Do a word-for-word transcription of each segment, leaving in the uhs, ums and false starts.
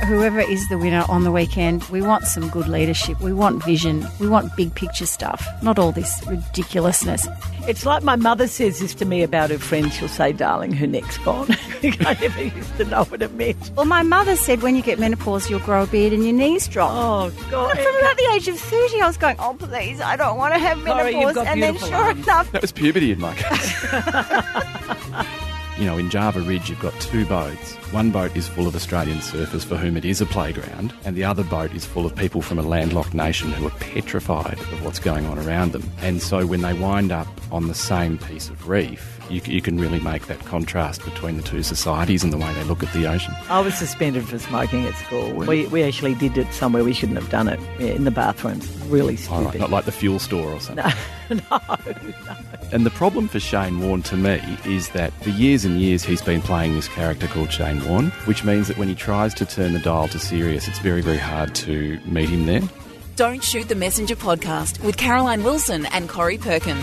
whoever is the winner on the weekend, we want some good leadership. We want vision. We want big picture stuff, not all this ridiculousness. It's like my mother says this to me about her friends. She'll say, darling, her neck's gone. I never used to know what it meant. Well, my mother said when you get menopause, you'll grow a beard and your knees drop. Oh, God. But from about the age of thirty, I was going, oh, please, I don't want to have menopause. Corrie, you've got and then beautiful sure arms. enough... That was puberty in my case. You know, in Java Ridge, you've got two boats. One boat is full of Australian surfers for whom it is a playground, and the other boat is full of people from a landlocked nation who are petrified of what's going on around them. And so when they wind up on the same piece of reef, you, you can really make that contrast between the two societies and the way they look at the ocean. I was suspended for smoking at school. We we actually did it somewhere we shouldn't have done it, yeah, in the bathrooms. Really stupid. All right, not like the fuel store or something. No, no, no. And the problem for Shane Warne to me is that for years and years he's been playing this character called Shane Warne, which means that when he tries to turn the dial to serious, it's very, very hard to meet him there. Don't Shoot the Messenger podcast with Caroline Wilson and Corrie Perkin.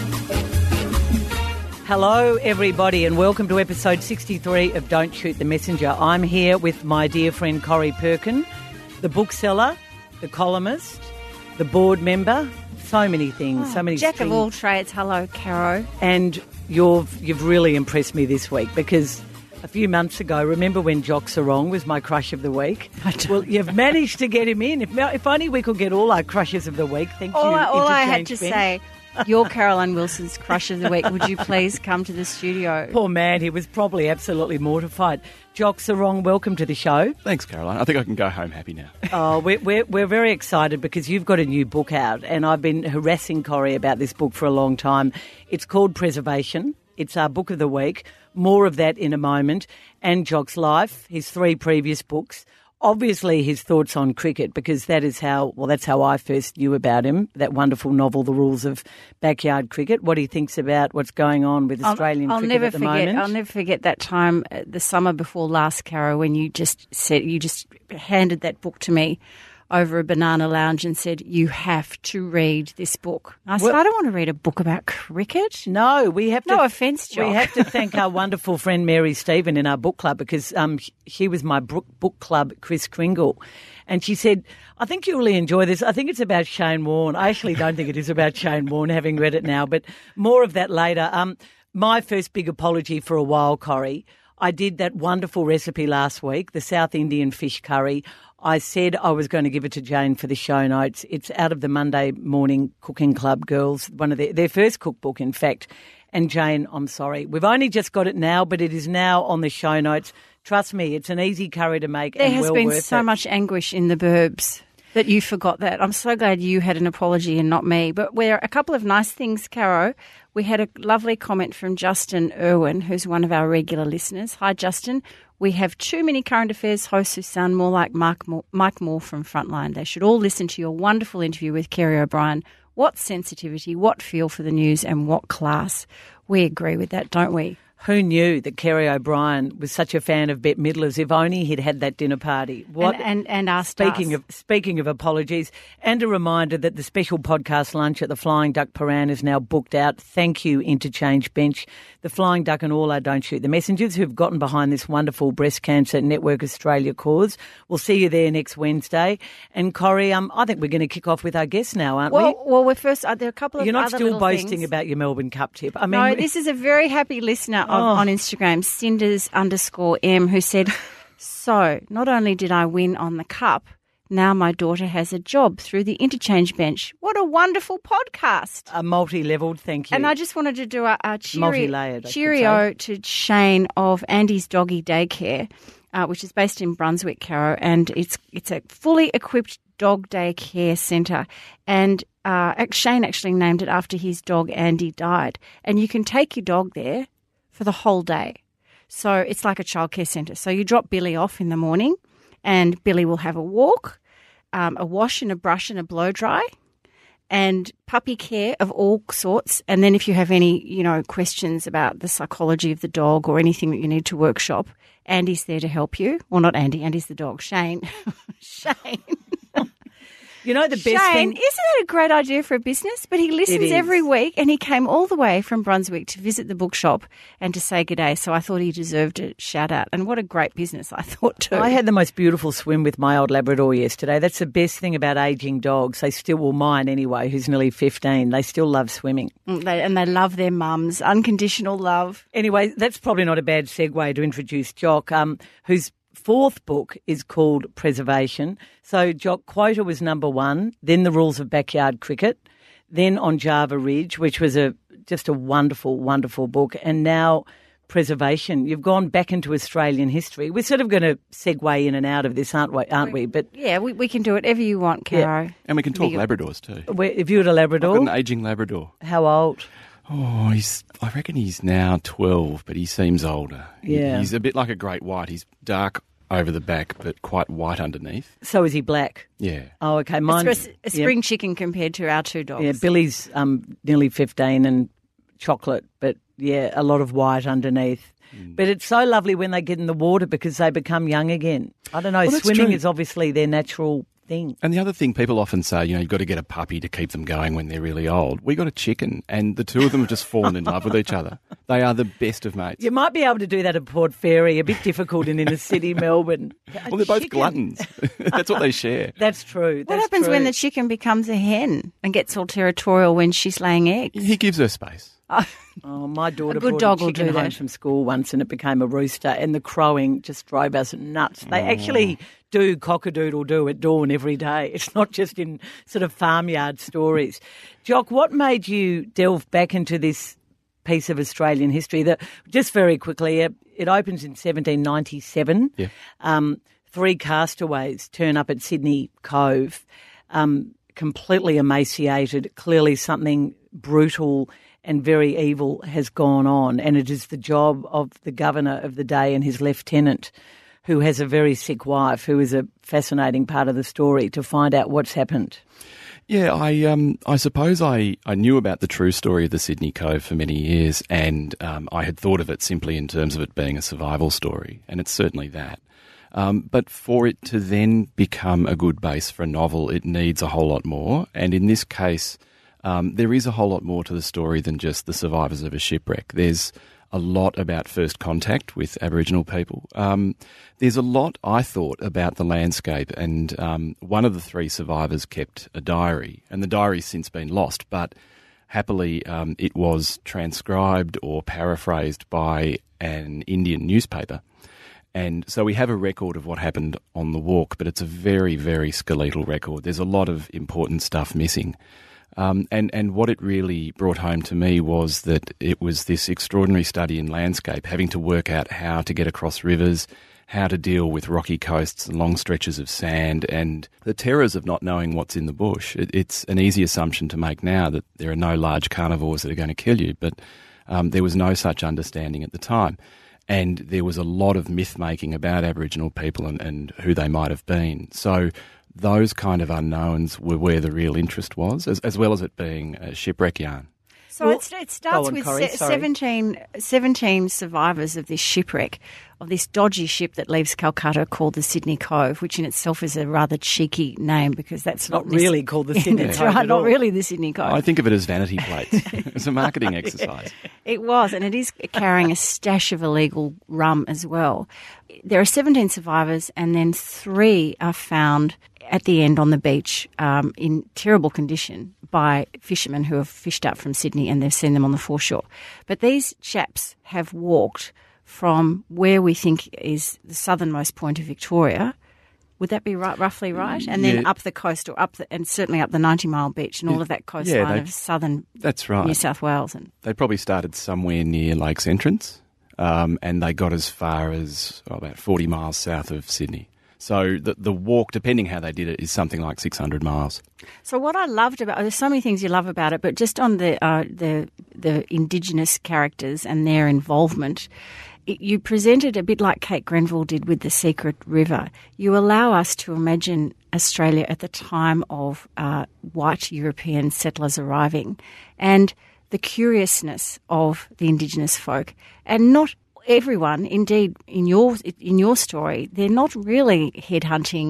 Hello, everybody, and welcome to episode sixty-three of Don't Shoot the Messenger. I'm here with my dear friend Corrie Perkin, the bookseller, the columnist, the board member, so many things, Oh, so many Jack strings. of all trades. Hello, Caro. And you've, you've really impressed me this week because a few months ago, remember when Jock Sarong was my crush of the week? I don't Well, you've managed to get him in. If, if only we could get all our crushes of the week. Thank All, you, I, all I had to Interchange Ben. say, you're Caroline Wilson's crush of the week. Would you please come to the studio? Poor man, he was probably absolutely mortified. Jock Sarong, welcome to the show. Thanks, Caroline. I think I can go home happy now. Oh, we're, we're, we're very excited because you've got a new book out, and I've been harassing Corrie about this book for a long time. It's called Preservation. It's our book of the week. More of that in a moment. And Jock's life, his three previous books. Obviously, his thoughts on cricket, because that is how, well, that's how I first knew about him, that wonderful novel, The Rules of Backyard Cricket, what he thinks about what's going on with Australian I'll, I'll cricket never at the forget, moment. I'll never forget that time, uh, the summer before last, Caro, when you just said, you just handed that book to me over a banana lounge and said, you have to read this book. I said, Well- I don't want to read a book about cricket. No, we have to. No offence, Jock. We have to thank our wonderful friend Mary Stephen in our book club because um, she was my book, book club, Chris Kringle. And she said, I think you'll really enjoy this. I think it's about Shane Warne. I actually don't think it is about Shane Warne, having read it now, but more of that later. Um, my first big apology for a while, Corrie. I did that wonderful recipe last week, the South Indian fish curry. I said I was going to give it to Jane for the show notes. It's out of the Monday Morning Cooking Club girls, one of their, their first cookbook, in fact. And Jane, I'm sorry. We've only just got it now, but it is now on the show notes. Trust me, it's an easy curry to make There and has well been worth so it. much anguish in the burbs that you forgot that. I'm so glad you had an apology and not me. But we're a couple of nice things, Caro. We had a lovely comment from Justin Irwin, who's one of our regular listeners. Hi, Justin. We have too many current affairs hosts who sound more like Mark Moore, Mike Moore from Frontline. They should all listen to your wonderful interview with Kerry O'Brien. What sensitivity, what feel for the news, and what class. We agree with that, don't we? Who knew that Kerry O'Brien was such a fan of Bette Midler's? If only he'd had that dinner party. What? And, and, and our Speaking stars. of speaking of apologies, and a reminder that the special podcast lunch at the Flying Duck Paran is now booked out. Thank you, Interchange Bench, the Flying Duck and all our Don't Shoot the Messengers who've gotten behind this wonderful Breast Cancer Network Australia cause. We'll see you there next Wednesday. And Corrie, um, I think we're going to kick off with our guests now, aren't Well, we? well, we're first. Uh, there are a couple of You're not other still little boasting things. about your Melbourne Cup tip. I mean, No, we- this is a very happy listener of, Oh. on Instagram, Cinders underscore M, who said, so not only did I win on the cup, now my daughter has a job through the Interchange Bench. What a wonderful podcast. a multi-leveled thank you. And I just wanted to do a, a cheery, Multi-layered, I should cheerio to Shane of Andy's Doggy Daycare, uh, which is based in Brunswick, Caro, and it's it's a fully equipped dog daycare centre. And uh, ac- Shane actually named it after his dog Andy died. And you can take your dog there for the whole day. So it's like a childcare centre. So you drop Billy off in the morning and Billy will have a walk, um, a wash and a brush and a blow dry, and puppy care of all sorts. And then if you have any, you know, questions about the psychology of the dog or anything that you need to workshop, Andy's there to help you. Well, not Andy, Andy's the dog. Shane. Shane. You know the best Shane, thing. isn't that a great idea for a business? But he listens is. every week, and he came all the way from Brunswick to visit the bookshop and to say good day. So I thought he deserved a shout out. And what a great business, I thought too. I had the most beautiful swim with my old Labrador yesterday. That's the best thing about ageing dogs. They still, well, mine anyway, who's nearly fifteen, they still love swimming. Mm, they, and they love their mums, unconditional love. Anyway, that's probably not a bad segue to introduce Jock, um, whose fourth book is called Preservation. So Jock, Quota was number one, then The Rules of Backyard Cricket, then On Java Ridge, which was a just a wonderful, wonderful book, and now Preservation. You've gone back into Australian history. We're sort of going to segue in and out of this, aren't we? Aren't we? But Yeah, we, we can do whatever you want, Caro. Yeah. And we can talk Big- Labradors too. where, if you were a Labrador, I've got an ageing Labrador. how old? Oh, he's. I reckon he's now twelve, but he seems older. He- Yeah. he's a bit like a great white. He's dark over the back, but quite white underneath. So is he black? Yeah. Oh, okay. It's Mine's a, a spring chicken compared to our two dogs. Yeah, Billy's um, nearly fifteen and chocolate, but yeah, a lot of white underneath. Mm. But it's so lovely when they get in the water because they become young again. I don't know, Well, that's swimming true. is obviously their natural thing. And the other thing people often say, you know, you've got to get a puppy to keep them going when they're really old. We got a chicken, and the two of them have just fallen in love with each other. They are the best of mates. You might be able to do that at Port Fairy, a bit difficult in inner city Melbourne. A Well, they're both chicken. gluttons. That's what they share. That's true. What That's happens true. when the chicken becomes a hen and gets all territorial when she's laying eggs? He gives her space. Oh, my daughter A good brought dog a will chicken do home that. from school once and it became a rooster and the crowing just drove us nuts. They actually do cock-a-doodle-doo at dawn every day. It's not just in sort of farmyard stories. Jock, what made you delve back into this piece of Australian history? That just very quickly, it, it opens in seventeen ninety-seven. Yeah. Um, three castaways turn up at Sydney Cove, um, completely emaciated, clearly something brutal and very evil has gone on, and it is the job of the governor of the day and his lieutenant, who has a very sick wife, who is a fascinating part of the story, to find out what's happened. Yeah, I um, I suppose I, I knew about the true story of the Sydney Cove for many years, and um, I had thought of it simply in terms of it being a survival story, and it's certainly that. Um, but for it to then become a good base for a novel, it needs a whole lot more, and in this case, um, there is a whole lot more to the story than just the survivors of a shipwreck. There's a lot about first contact with Aboriginal people. Um, there's a lot, I thought, about the landscape, and um, one of the three survivors kept a diary, and the diary's since been lost, but happily um, it was transcribed or paraphrased by an Indian newspaper. And so we have a record of what happened on the walk, but it's a very, very skeletal record. There's a lot of important stuff missing. Um, and, and what it really brought home to me was that it was this extraordinary study in landscape, having to work out how to get across rivers, how to deal with rocky coasts and long stretches of sand, and the terrors of not knowing what's in the bush. It, it's an easy assumption to make now that there are no large carnivores that are going to kill you, but um, there was no such understanding at the time. And there was a lot of myth-making about Aboriginal people and, and who they might have been. So those kind of unknowns were where the real interest was, as, as well as it being a shipwreck yarn. So Well, it, it starts go on, with Corrie, se- sorry. seventeen, seventeen survivors of this shipwreck, of this dodgy ship that leaves Calcutta called the Sydney Cove, which in itself is a rather cheeky name because that's Not not, really called the Sydney That's Cove right, at not all. really the Sydney Cove. I think of it as vanity plates. It's a marketing exercise. It was, and it is carrying a stash of illegal rum as well. There are seventeen survivors, and then three are found at the end on the beach um, in terrible condition by fishermen who have fished up from Sydney, and they've seen them on the foreshore. But these chaps have walked from where we think is the southernmost point of Victoria. Would that be right, roughly right? And then Yeah. up the coast, or up the, and certainly up the ninety mile beach and all of that coastline they- of southern That's right. New South Wales. And They probably started somewhere near Lakes Entrance, um, and they got as far as oh, about forty miles south of Sydney. So the, the walk, depending how they did it, is something like six hundred miles. So what I loved about, there's so many things you love about it, but just on the uh, the the Indigenous characters and their involvement, it, you presented a bit like Kate Grenville did with The Secret River. You allow us to imagine Australia at the time of uh, white European settlers arriving, and the curiousness of the Indigenous folk, and not everyone, indeed, in your in your story, they're not really headhunting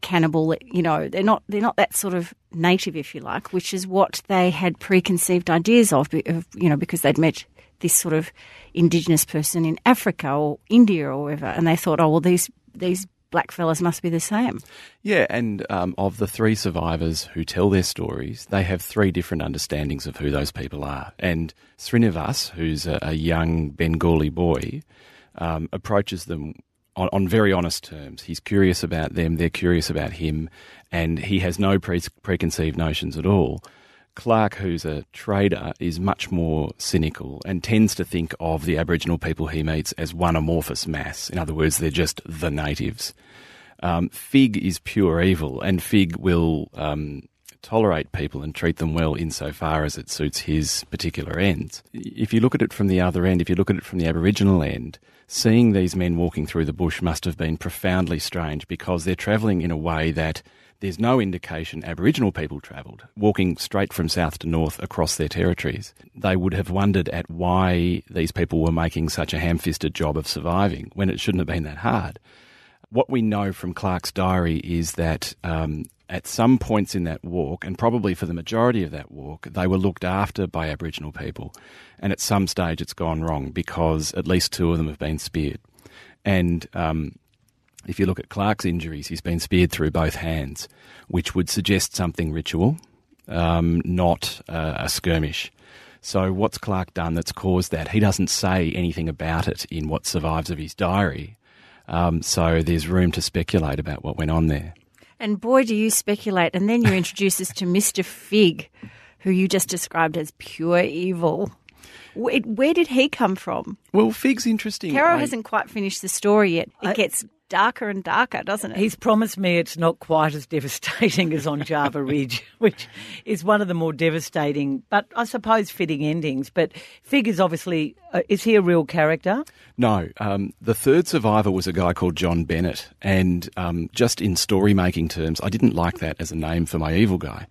cannibal, you know, they're not they're not that sort of native, if you like, which is what they had preconceived ideas of, of you know, because they'd met this sort of indigenous person in Africa or India or wherever, and they thought, oh, well, these these black fellas must be the same. Yeah, and um, of the three survivors who tell their stories, they have three different understandings of who those people are. And Srinivas, who's a, a young Bengali boy, um, approaches them on, on very honest terms. He's curious about them, they're curious about him, and he has no pre- preconceived notions at all. Clark, who's a trader, is much more cynical and tends to think of the Aboriginal people he meets as one amorphous mass. In other words, they're just the natives. Um, Fig is pure evil, and Fig will um, tolerate people and treat them well insofar as it suits his particular ends. If you look at it from the other end, if you look at it from the Aboriginal end, seeing these men walking through the bush must have been profoundly strange, because they're travelling in a way that there's no indication Aboriginal people travelled, walking straight from south to north across their territories. They would have wondered at why these people were making such a ham-fisted job of surviving when it shouldn't have been that hard. What we know from Clark's diary is that um, at some points in that walk, and probably for the majority of that walk, they were looked after by Aboriginal people. And at some stage it's gone wrong, because at least two of them have been speared. And um, if you look at Clark's injuries, he's been speared through both hands, which would suggest something ritual, um, not uh, a skirmish. So what's Clark done that's caused that? He doesn't say anything about it in what survives of his diary. Um, so there's room to speculate about what went on there. And boy, do you speculate. And then you introduce us to Mister Fig, who you just described as pure evil. Where, where did he come from? Well, Fig's interesting. Caro I... hasn't quite finished the story yet. It I... gets darker and darker, doesn't it? He's promised me it's not quite as devastating as on Java Ridge, which is one of the more devastating, but I suppose fitting endings. But Fig is obviously, uh, is he a real character? No. Um, the third survivor was a guy called John Bennett, and um, just in story-making terms, I didn't like that as a name for my evil guy.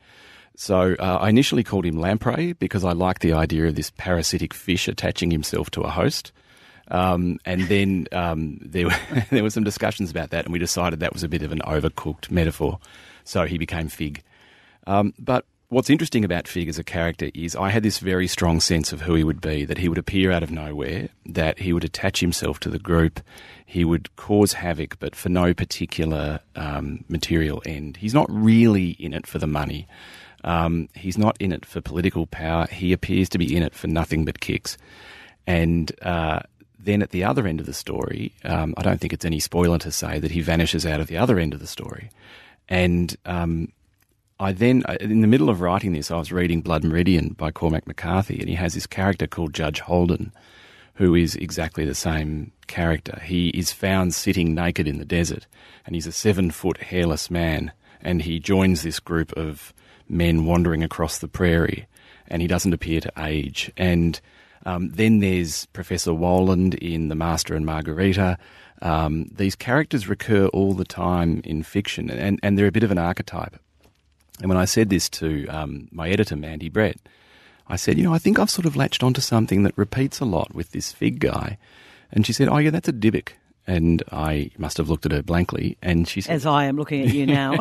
So uh, I initially called him Lamprey because I liked the idea of this parasitic fish attaching himself to a host. Um, and then um, there were, there were some discussions about that, and we decided that was a bit of an overcooked metaphor. So he became Fig. Um, but what's interesting about Fig as a character is I had this very strong sense of who he would be, that he would appear out of nowhere, that he would attach himself to the group, he would cause havoc, but for no particular um, material end. He's not really in it for the money. Um, he's not in it for political power. He appears to be in it for nothing but kicks. And uh, then at the other end of the story, um, I don't think it's any spoiler to say that he vanishes out of the other end of the story. And um, I then, in the middle of writing this, I was reading Blood Meridian by Cormac McCarthy, and he has this character called Judge Holden, who is exactly the same character. He is found sitting naked in the desert, and he's a seven-foot hairless man, and he joins this group of men wandering across the prairie, and he doesn't appear to age. And um, then there's Professor Woland in The Master and Margarita. Um, these characters recur all the time in fiction, and, and they're a bit of an archetype. And when I said this to um, my editor, Mandy Brett, I said, you know, I think I've sort of latched onto something that repeats a lot with this Fig guy. And she said, oh, yeah, that's a Dybbuk. And I must have looked at her blankly, and she said... As I am looking at you now.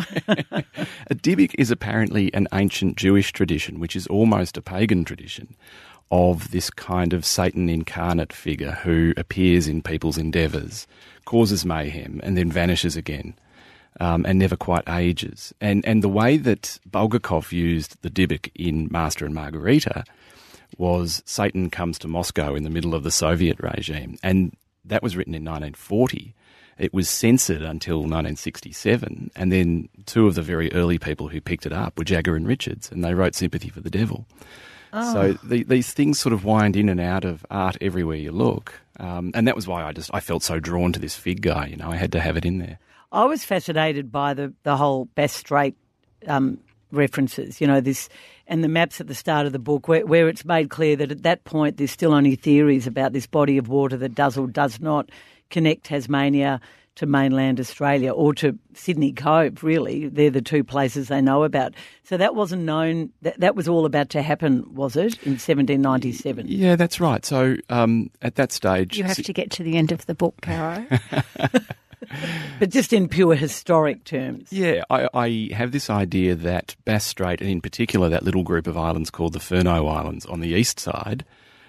A Dybbuk is apparently an ancient Jewish tradition, which is almost a pagan tradition, of this kind of Satan incarnate figure who appears in people's endeavours, causes mayhem, and then vanishes again, um, and never quite ages. And and the way that Bulgakov used the Dybbuk in Master and Margarita was Satan comes to Moscow in the middle of the Soviet regime, and that was written in nineteen forty. It was censored until nineteen sixty-seven, and then two of the very early people who picked it up were Jagger and Richards, and they wrote Sympathy for the Devil. Oh. So the, these things sort of wind in and out of art everywhere you look, um, and that was why I just I felt so drawn to this Fig guy. You know, I had to have it in there. I was fascinated by the the whole Bass Strait um, references. You know, this and the maps at the start of the book, where, where it's made clear that at that point there's still only theories about this body of water that does or does not connect Tasmania to mainland Australia or to Sydney Cove, really. They're the two places they know about. So that wasn't known, that, that was all about to happen, was it, in seventeen ninety-seven? Yeah, that's right. So um, at that stage... You have to get to the end of the book, Caro. But just in pure historic terms. Yeah, I, I have this idea that Bass Strait, and in particular that little group of islands called the Furneaux Islands on the east side,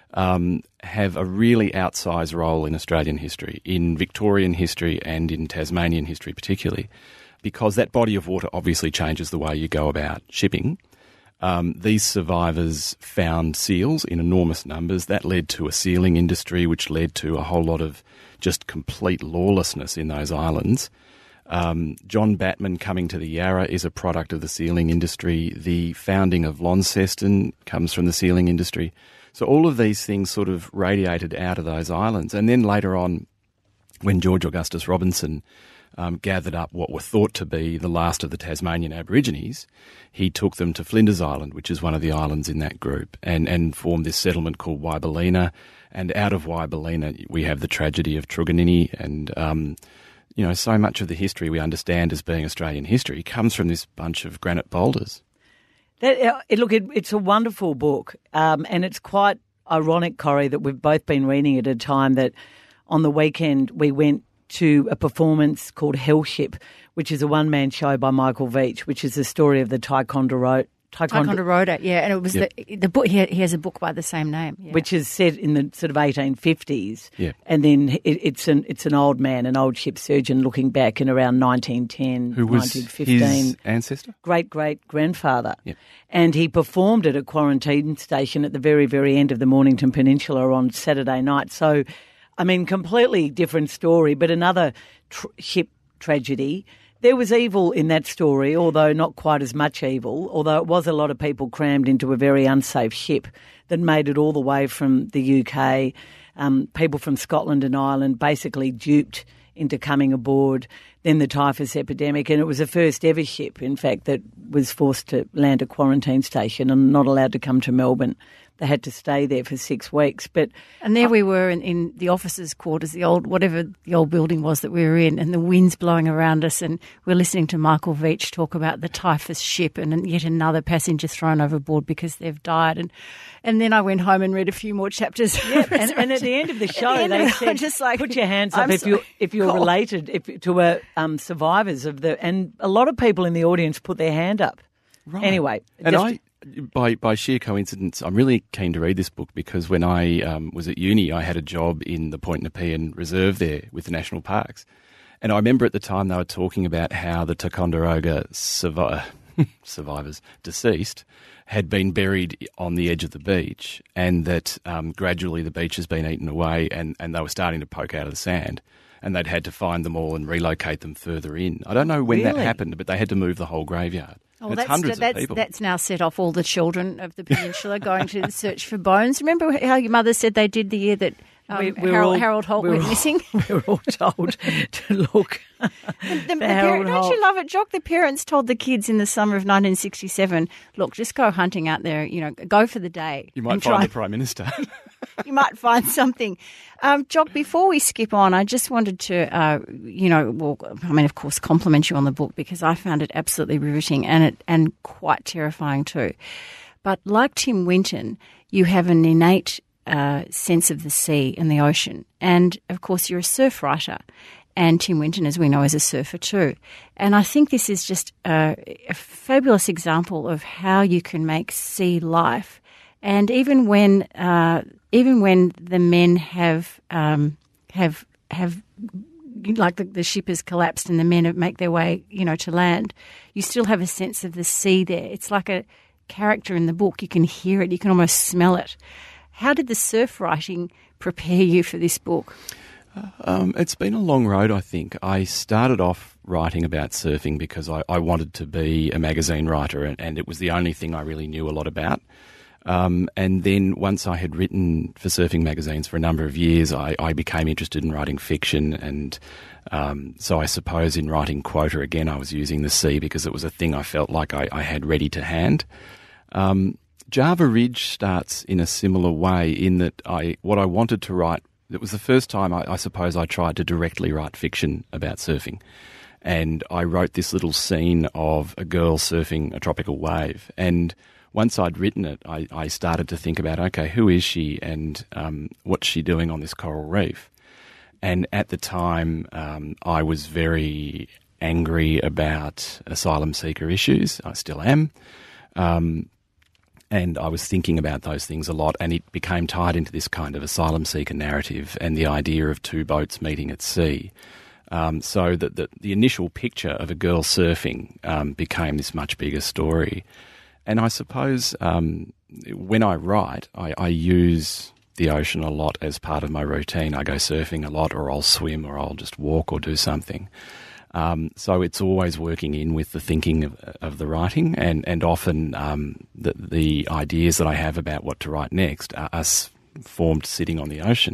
um, have a really outsized role in Australian history, in Victorian history and in Tasmanian history particularly, because that body of water obviously changes the way you go about shipping. Um, these survivors found seals in enormous numbers. That led to a sealing industry, which led to a whole lot of just complete lawlessness in those islands. Um, John Batman coming to the Yarra is a product of the sealing industry. The founding of Launceston comes from the sealing industry. So all of these things sort of radiated out of those islands. And then later on, when George Augustus Robinson Um, gathered up what were thought to be the last of the Tasmanian Aborigines, he took them to Flinders Island, which is one of the islands in that group, and, and formed this settlement called Wyballina. And out of Wyballina, we have the tragedy of Truganini, and um, you know, so much of the history we understand as being Australian history comes from this bunch of granite boulders. That, uh, it, look, it, it's a wonderful book, um, and it's quite ironic, Corrie, that we've both been reading it at a time that on the weekend we went to a performance called Hellship, which is a one-man show by Michael Veitch, which is the story of the Ticonderoga. Ticonderoga, yeah, and it was yep. the the book. He, he has a book by the same name, yeah. which is set in the sort of eighteen fifties, yeah. and then it, it's an it's an old man, an old ship surgeon, looking back in around nineteen ten, Who was nineteen fifteen, his ancestor, great great grandfather, yep. and he performed at a quarantine station at the very very end of the Mornington Peninsula on Saturday night. So, I mean, completely different story, but another tr- ship tragedy. There was evil in that story, although not quite as much evil, although it was a lot of people crammed into a very unsafe ship that made it all the way from the U K. Um, people from Scotland and Ireland basically duped into coming aboard. Then the typhus epidemic, and it was the first ever ship, in fact, that was forced to land a quarantine station and not allowed to come to Melbourne. They had to stay there for six weeks. But and there we were in, in the officers' quarters, the old whatever the old building was that we were in, and the wind's blowing around us, and we're listening to Michael Veitch talk about the typhus ship and yet another passenger thrown overboard because they've died. And and then I went home and read a few more chapters. Yeah, and, and at the end of the show, the they it, said, just like, "Put your hands up I'm if sorry. you if you're God. related if, to uh, um, survivors of the." And a lot of people in the audience put their hand up. Right. Anyway, and just, I. By by sheer coincidence, I'm really keen to read this book because when I um, was at uni, I had a job in the Point Nepean Reserve there with the National Parks. And I remember at the time they were talking about how the Ticonderoga survi- survivors, deceased, had been buried on the edge of the beach, and that um, gradually the beach has been eaten away, and, and they were starting to poke out of the sand. And they'd had to find them all and relocate them further in. I don't know when Really? that happened, but they had to move the whole graveyard. Oh, And it's that's, hundreds that's, of people. that's now set off all the children of the peninsula going to search for bones. Remember how your mother said they did the year that um, We- we were Harold, all- Harold Holt we were went all- missing? we were all told to look. The, the for parent, Harold don't Holt. you love it, Jock? The parents told the kids in the summer of nineteen sixty-seven, look, just go hunting out there, you know, go for the day. You might and find try- the Prime Minister. you might find something. Um, Jock, before we skip on, I just wanted to, uh, you know, well, I mean, of course, compliment you on the book because I found it absolutely riveting and it and quite terrifying too. But like Tim Winton, you have an innate uh, sense of the sea and the ocean. And, of course, you're a surf writer. And Tim Winton, as we know, is a surfer too. And I think this is just a, a fabulous example of how you can make sea life. And even when uh, even when the men have um, have have like the, the ship has collapsed and the men have make their way, you know, to land, you still have a sense of the sea there. It's like a character in the book. You can hear it. You can almost smell it. How did the surf writing prepare you for this book? Um, it's been a long road, I think. I started off writing about surfing because I, I wanted to be a magazine writer, and, and it was the only thing I really knew a lot about. Um, and then once I had written for surfing magazines for a number of years, I, I became interested in writing fiction. And um, so I suppose in writing quota, again, I was using the sea because it was a thing I felt like I, I had ready to hand. Um, Java Ridge starts in a similar way in that I what I wanted to write, it was the first time I, I suppose I tried to directly write fiction about surfing. And I wrote this little scene of a girl surfing a tropical wave. And once I'd written it, I, I started to think about, okay, who is she and um, what's she doing on this coral reef? and at the time um, I was very angry about asylum seeker issues. I still am. Um, and I was thinking about those things a lot, and it became tied into this kind of asylum seeker narrative and the idea of two boats meeting at sea. Um, so that the, the initial picture of a girl surfing um, became this much bigger story. And I suppose um, when I write, I, I use the ocean a lot as part of my routine. I go surfing a lot, or I'll swim, or I'll just walk or do something. Um, so it's always working in with the thinking of, of the writing, and, and often um, the, the ideas that I have about what to write next are, are formed sitting on the ocean.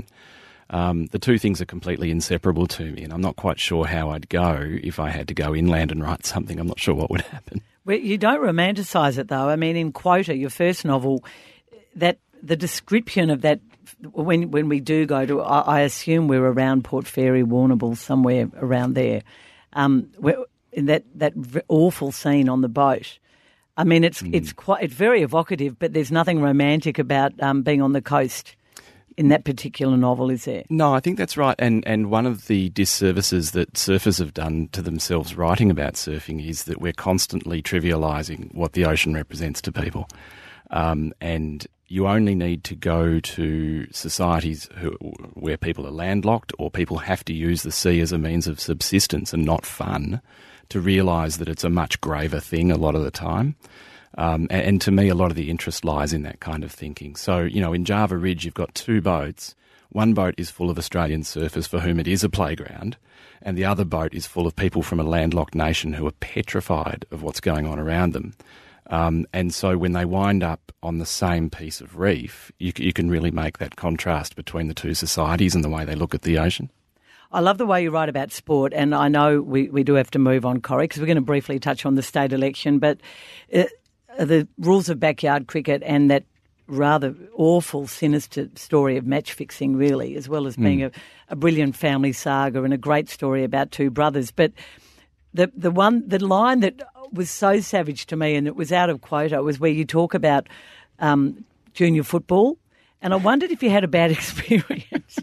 Um, the two things are completely inseparable to me, and I'm not quite sure how I'd go if I had to go inland and write something. I'm not sure what would happen. Well, you don't romanticise it, though. I mean, in Quota, your first novel, that the description of that, when when we do go to, I, I assume we're around Port Fairy, Warrnambool, somewhere around there, um, in that, that awful scene on the boat. I mean, it's mm. it's quite it's very evocative, but there's nothing romantic about um, being on the coast in that particular novel, is there? No, I think that's right. And and one of the disservices that surfers have done to themselves writing about surfing is that we're constantly trivialising what the ocean represents to people. Um, and you only need to go to societies who, where people are landlocked, or people have to use the sea as a means of subsistence and not fun, to realise that it's a much graver thing a lot of the time. Um, and, and to me, a lot of the interest lies in that kind of thinking. So, you know, in Java Ridge, you've got two boats. One boat is full of Australian surfers for whom it is a playground, and the other boat is full of people from a landlocked nation who are petrified of what's going on around them. Um, and so when they wind up on the same piece of reef, you, you can really make that contrast between the two societies and the way they look at the ocean. I love the way you write about sport, and I know we, we do have to move on, Corrie, because we're going to briefly touch on the state election, but uh, the rules of backyard cricket and that rather awful, sinister story of match fixing, really, as well as being mm. a, a brilliant family saga and a great story about two brothers. But the the one the line that was so savage to me, and it was out of Quota, was where you talk about um, junior football, and I wondered if you had a bad experience.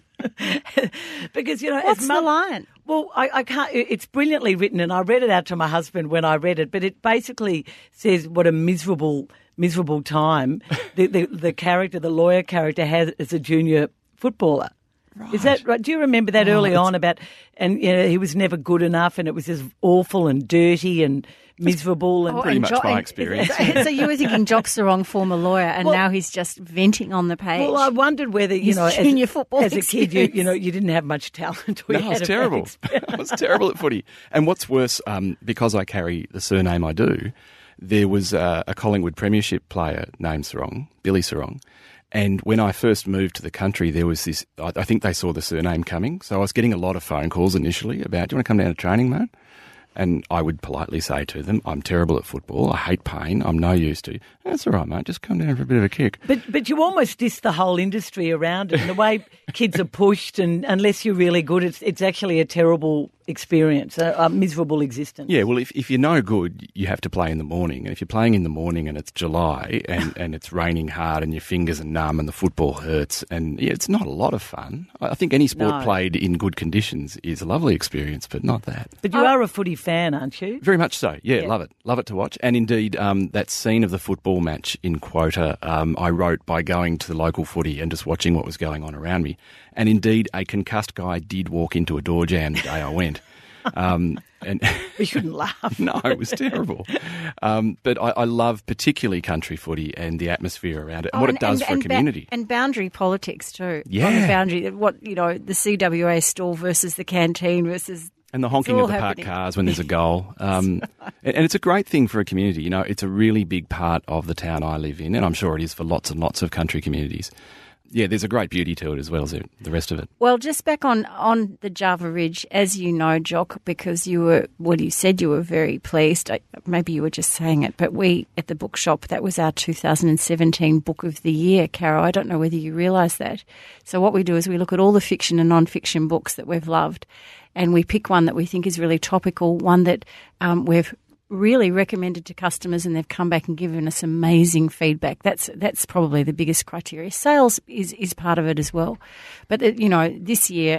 Because, you know, what's as the mum, line? Well, I, I can't. It's brilliantly written, and I read it out to my husband when I read it. But it basically says what a miserable, miserable time the, the the character, the lawyer character, has as a junior footballer. Right. Is that right? Do you remember that oh, early on about? And you know, he was never good enough, and it was just awful and dirty and miserable. And oh, pretty and much jo- my experience. So you were thinking Jock's the wrong former lawyer, and well, now he's just venting on the page. Well, I wondered whether you His know, junior as, football as a kid, you, you know, you didn't have much talent. Or No, you I was had terrible. I was terrible at footy. And what's worse, um, because I carry the surname I do, there was uh, a Collingwood Premiership player named Sarong, Billy Sarong. And when I first moved to the country, there was this, I, I think they saw the surname coming. So I was getting a lot of phone calls initially about, do you want to come down to training, mate? And I would politely say to them, I'm terrible at football. I hate pain. I'm no use to. That's all right, mate. Just come down for a bit of a kick. But but you almost diss the whole industry around it. And the way kids are pushed, and unless you're really good, it's it's actually a terrible experience, a, a miserable existence. Yeah, well, if, if you're no good, you have to play in the morning. And if you're playing in the morning and it's July and, and it's raining hard and your fingers are numb and the football hurts, and yeah, it's not a lot of fun. I think any sport No. played in good conditions is a lovely experience, but not that. But you Oh. are a footy fan, aren't you? Very much so. Yeah, Yeah. love it. Love it to watch. And indeed, um, that scene of the football match in Quota, um, I wrote by going to the local footy and just watching what was going on around me. And indeed, a concussed guy did walk into a door jam the day I went. Um, and We shouldn't laugh. no, it was terrible. Um, but I, I love particularly country footy and the atmosphere around it and Oh, what and- it does and- for and a ba- community. and boundary politics too. Yeah. On the boundary, what, you know, the C W A stall versus the canteen versus... And the honking It's all of the parked happening. cars when there's a goal. Um, and, and it's a great thing for a community. You know, it's a really big part of the town I live in, and I'm sure it is for lots and lots of country communities. Yeah, there's a great beauty to it as well as the rest of it. Well, just back on, on the Java Ridge, as you know, Jock, because you were, well, you said you were very pleased. I, maybe you were just saying it, but we at the bookshop, that was our two thousand seventeen Book of the Year, Caro. I don't know whether you realise that. So what we do is we look at all the fiction and non-fiction books that we've loved, and we pick one that we think is really topical, one that um, we've really recommended to customers, and they've come back and given us amazing feedback. That's that's probably the biggest criteria. Sales is, is part of it as well. But, uh, you know, this year,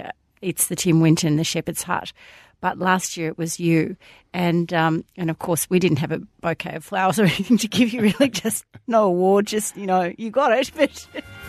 it's the Tim Winton, the Shepherd's Hut. But last year it was you. And, um, and of course, we didn't have a bouquet of flowers or anything to give you, really, just no award, just, you know, you got it. But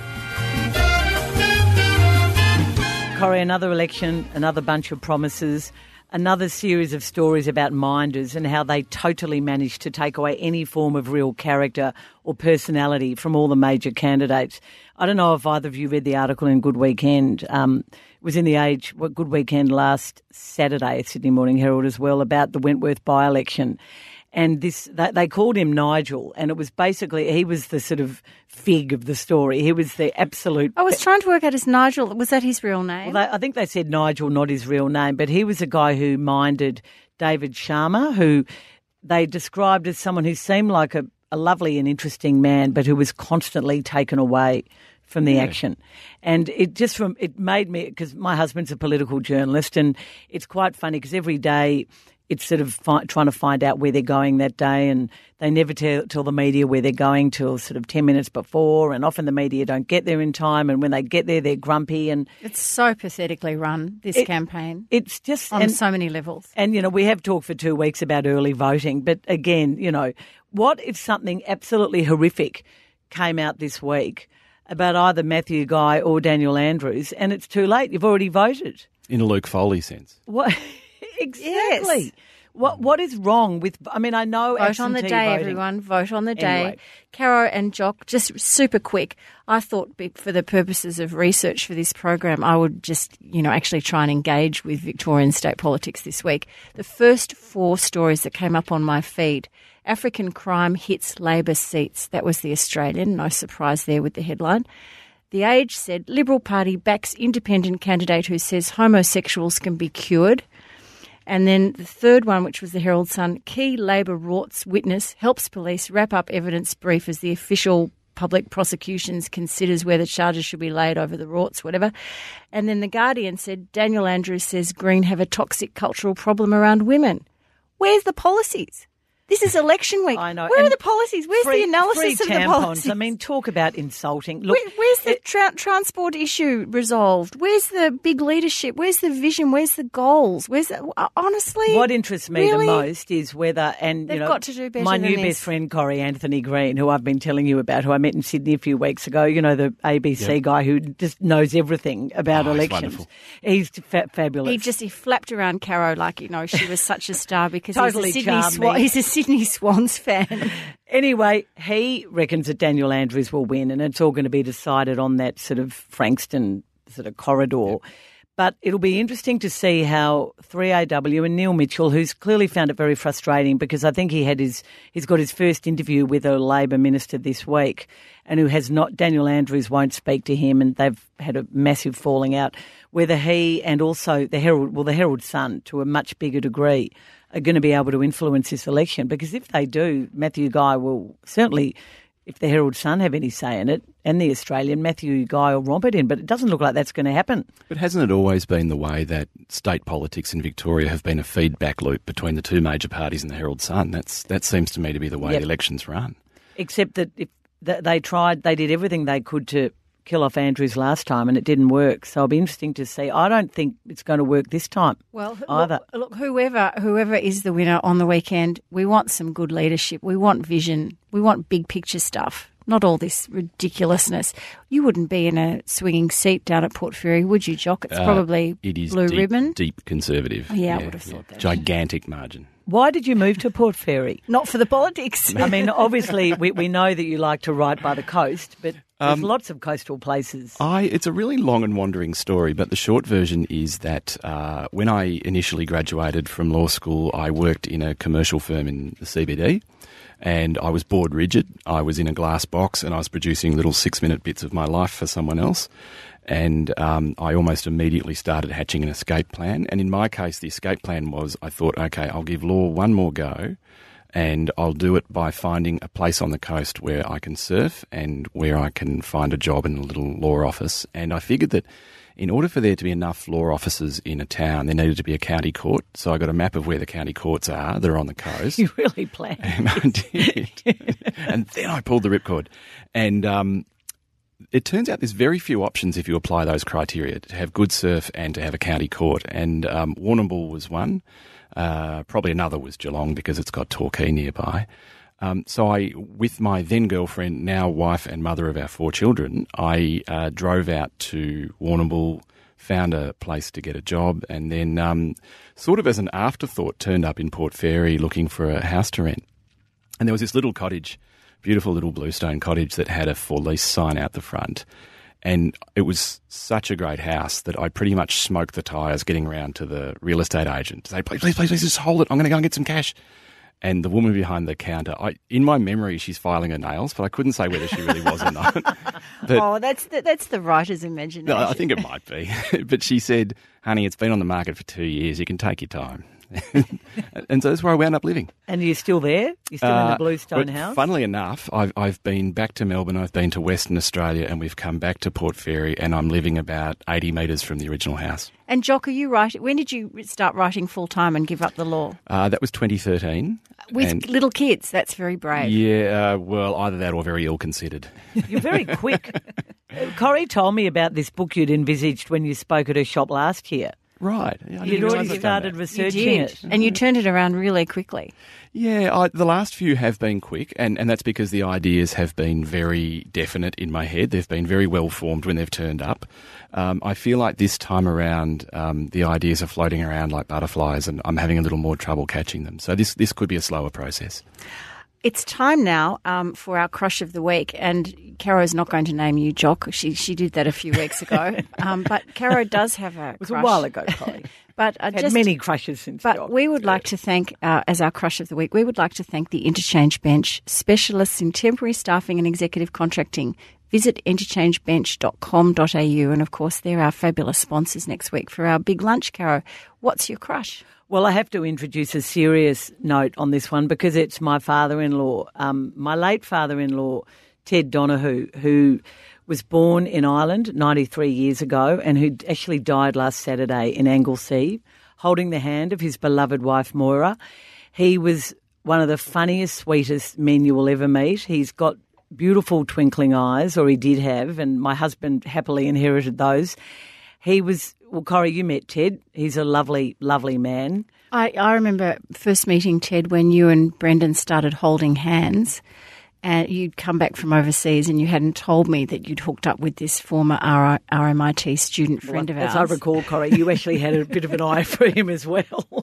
Corrie, another election, another bunch of promises, another series of stories about minders and how they totally managed to take away any form of real character or personality from all the major candidates. I don't know if either of you read the article in Good Weekend. Um, it was in The Age, what Good Weekend last Saturday, Sydney Morning Herald as well, about the Wentworth by-election. And this, they, they called him Nigel, and it was basically, he was the sort of fig of the story. He was the absolute... I was trying to work out his Nigel. Was that his real name? Well, they, I think they said Nigel, not his real name, but he was a guy who minded David Sharma, who they described as someone who seemed like a, a lovely and interesting man, but who was constantly taken away from the yeah. action. And it just from it made me, because my husband's a political journalist, and it's quite funny because every day it's sort of fi- trying to find out where they're going that day, and they never tell, tell the media where they're going till sort of ten minutes before, and often the media don't get there in time, and when they get there they're grumpy. And it's so pathetically run, this it, campaign. It's just on and, so many levels. And, you know, we have talked for two weeks about early voting, but again, you know, what if something absolutely horrific came out this week about either Matthew Guy or Daniel Andrews, and it's too late, you've already voted? In a Luke Foley sense. What? Exactly. Yes. What What is wrong with? I mean, I know vote on the day, voting. everyone. Vote on the day. Anyway. Caro and Jock, just super quick. I thought, for the purposes of research for this program, I would just, you know, actually try and engage with Victorian state politics this week. The first four stories that came up on my feed: African crime hits Labor seats. That was the Australian. No surprise there with the headline. The Age said Liberal Party backs independent candidate who says homosexuals can be cured. And then the third one, which was the Herald Sun, key Labor Rorts witness helps police wrap up evidence brief as the official public prosecutions considers whether charges should be laid over the Rorts, whatever. And then the Guardian said Daniel Andrews says Green have a toxic cultural problem around women. Where's the policies? This is election week. I know. Where and are the policies? Where's free, the analysis free of tampons. the policies? I mean, talk about insulting. Look, Where, where's the it, tra- transport issue resolved? Where's the big leadership? Where's the vision? Where's the goals? Where's the, uh, honestly? What interests me really? the most is whether, and They've you know, got to do better my than new this. best friend Corrie Anthony Green, who I've been telling you about, who I met in Sydney a few weeks ago. You know, the A B C yep. guy who just knows everything about oh, elections. He's, he's fa- fabulous. He just he flapped around Caro like, you know, she was such a star because Totally he's, a Sydney charmed Swan, me. he's a Sydney Swans fan. Anyway, he reckons that Daniel Andrews will win, and it's all going to be decided on that sort of Frankston sort of corridor. Yep. But it'll be interesting to see how three A W and Neil Mitchell, who's clearly found it very frustrating because I think he had his he's got his first interview with a Labor minister this week, and who has not Daniel Andrews won't speak to him, and they've had a massive falling out. Whether he and also the Herald, well, the Herald Sun to a much bigger degree, are going to be able to influence this election, because if they do, Matthew Guy will certainly, if the Herald Sun have any say in it, and the Australian, Matthew Guy will romp it in. But it doesn't look like that's going to happen. But hasn't it always been the way that state politics in Victoria have been a feedback loop between the two major parties and the Herald Sun? That's that seems to me to be the way Yep. the elections run. Except that if th- they tried, they did everything they could to kill off Andrews last time, and it didn't work. So it'll be interesting to see. I don't think it's going to work this time. Well, either. Look, look, whoever whoever is the winner on the weekend, we want some good leadership. We want vision. We want big picture stuff. Not all this ridiculousness. You wouldn't be in a swinging seat down at Port Fairy, would you, Jock? It's Uh, probably it is blue deep, ribbon. deep conservative. Oh, yeah, I would have thought that. Gigantic margin. Why did you move to Port Fairy? Not for the politics. I mean, obviously, we, we know that you like to write by the coast, but there's Um, lots of coastal places. I, it's a really long and wandering story, but the short version is that uh, when I initially graduated from law school, I worked in a commercial firm in the C B D, and I was bored rigid. I was in a glass box, and I was producing little six-minute bits of my life for someone else. And um, I almost immediately started hatching an escape plan. And in my case, the escape plan was, I thought, okay, I'll give law one more go, and I'll do it by finding a place on the coast where I can surf and where I can find a job in a little law office. And I figured that in order for there to be enough law offices in a town, there needed to be a county court. So I got a map of where the county courts are that are on the coast. You really planned. And I did. And then I pulled the ripcord. And um, it turns out there's very few options if you apply those criteria, to have good surf and to have a county court. And um, Warrnambool was one. Uh, probably another was Geelong because it's got Torquay nearby. Um, so I, with my then girlfriend, now wife and mother of our four children, I uh, drove out to Warrnambool, found a place to get a job, and then um, sort of as an afterthought turned up in Port Fairy looking for a house to rent. And there was this little cottage, beautiful little bluestone cottage that had a for lease sign out the front. And it was such a great house that I pretty much smoked the tyres getting around to the real estate agent to say, please, please, please, please just hold it. I'm going to go and get some cash. And the woman behind the counter, I, in my memory, she's filing her nails, but I couldn't say whether she really was or not. But, oh, that's the, that's the writer's imagination. No, I think it might be. But she said, honey, it's been on the market for two years. You can take your time. And so that's where I wound up living. And you're still there? You're still uh, in the Bluestone house? Funnily enough, I've, I've been back to Melbourne, I've been to Western Australia, and we've come back to Port Fairy, and I'm living about eighty metres from the original house. And Jock, are you writing? When did you start writing full time and give up the law? Uh, that was twenty thirteen. With and little kids, that's very brave. Yeah, uh, well, either that or very ill-considered. You're very quick. Corrie told me about this book you'd envisaged when you spoke at her shop last year. Right. Yeah, You'd already started researching you did. it. And you turned it around really quickly. Yeah, I, the last few have been quick, and, and that's because the ideas have been very definite in my head. They've been very well formed when they've turned up. Um, I feel like this time around um, the ideas are floating around like butterflies, and I'm having a little more trouble catching them. So this, this could be a slower process. It's time now um, for our crush of the week, and Caro's not going to name you Jock. She she did that a few weeks ago, um, but Caro does have a. It was crush. a while ago, Corrie. But uh, had just, many crushes since. But Jock. we would like to thank, uh, as our crush of the week, we would like to thank the Interchange Bench, specialists in temporary staffing and executive contracting. Visit interchange bench dot com dot a u, and of course they're our fabulous sponsors next week for our big lunch. Caro, what's your crush? Well, I have to introduce a serious note on this one because it's my father-in-law, um, my late father-in-law, Ted Donahue, who was born in Ireland ninety-three years ago and who actually died last Saturday in Anglesea, holding the hand of his beloved wife, Moira. He was one of the funniest, sweetest men you will ever meet. He's got beautiful twinkling eyes, or he did have, and my husband happily inherited those. He was, well, Corrie, you met Ted. He's a lovely, lovely man. I, I remember first meeting Ted when you and Brendan started holding hands, and you'd come back from overseas and you hadn't told me that you'd hooked up with this former R M I T student friend well, of ours. As I recall, Corrie, you actually had a bit of an eye for him as well.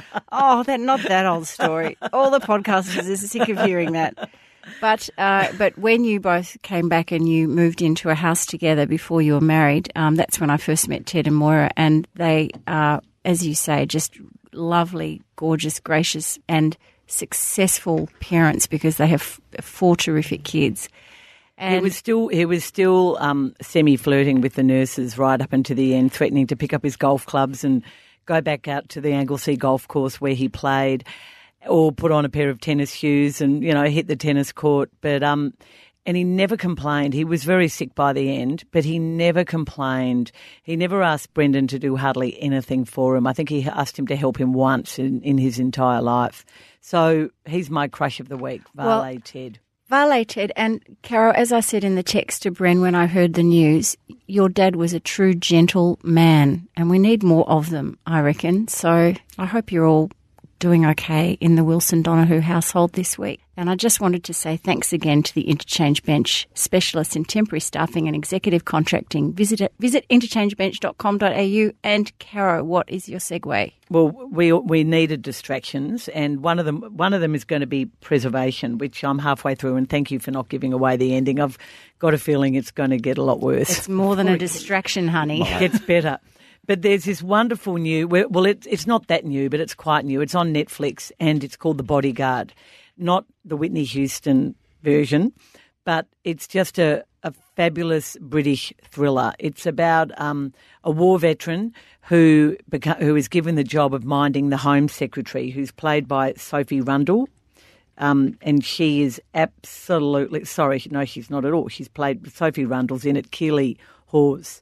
Oh, that not that old story. All the podcasters are sick of hearing that. But uh, but when you both came back and you moved into a house together before you were married, um, that's when I first met Ted and Moira, and they are, as you say, just lovely, gorgeous, gracious and successful parents because they have four terrific kids. And he was still he was still um, semi-flirting with the nurses right up until the end, threatening to pick up his golf clubs and go back out to the Anglesea golf course where he played, or put on a pair of tennis shoes and, you know, hit the tennis court. But um, and he never complained. He was very sick by the end, but he never complained. He never asked Brendan to do hardly anything for him. I think he asked him to help him once in, in his entire life. So he's my crush of the week, Valet well, Ted. Valet Ted. And, Caro, as I said in the text to Bren when I heard the news, your dad was a true gentle man, and we need more of them, I reckon. So I hope you're all doing okay in the Wilson Donahue household this week. And I just wanted to say thanks again to the Interchange Bench, specialists in temporary staffing and executive contracting. Visit visit interchange bench dot com dot a u. And Caro, what is your segue? Well, we we needed distractions, and one of them one of them is going to be preservation, which I'm halfway through. And thank you for not giving away the ending. I've got a feeling it's going to get a lot worse. It's more than a distraction, honey. It gets better. But there's this wonderful new, well, it, it's not that new, but it's quite new. It's on Netflix, and it's called The Bodyguard. Not the Whitney Houston version, but it's just a, a fabulous British thriller. It's about um, a war veteran who beca- who is given the job of minding the Home Secretary, who's played by Sophie Rundle. Um, and she is absolutely, sorry, no, she's not at all. She's played, Sophie Rundle's in it, Keely Hawes.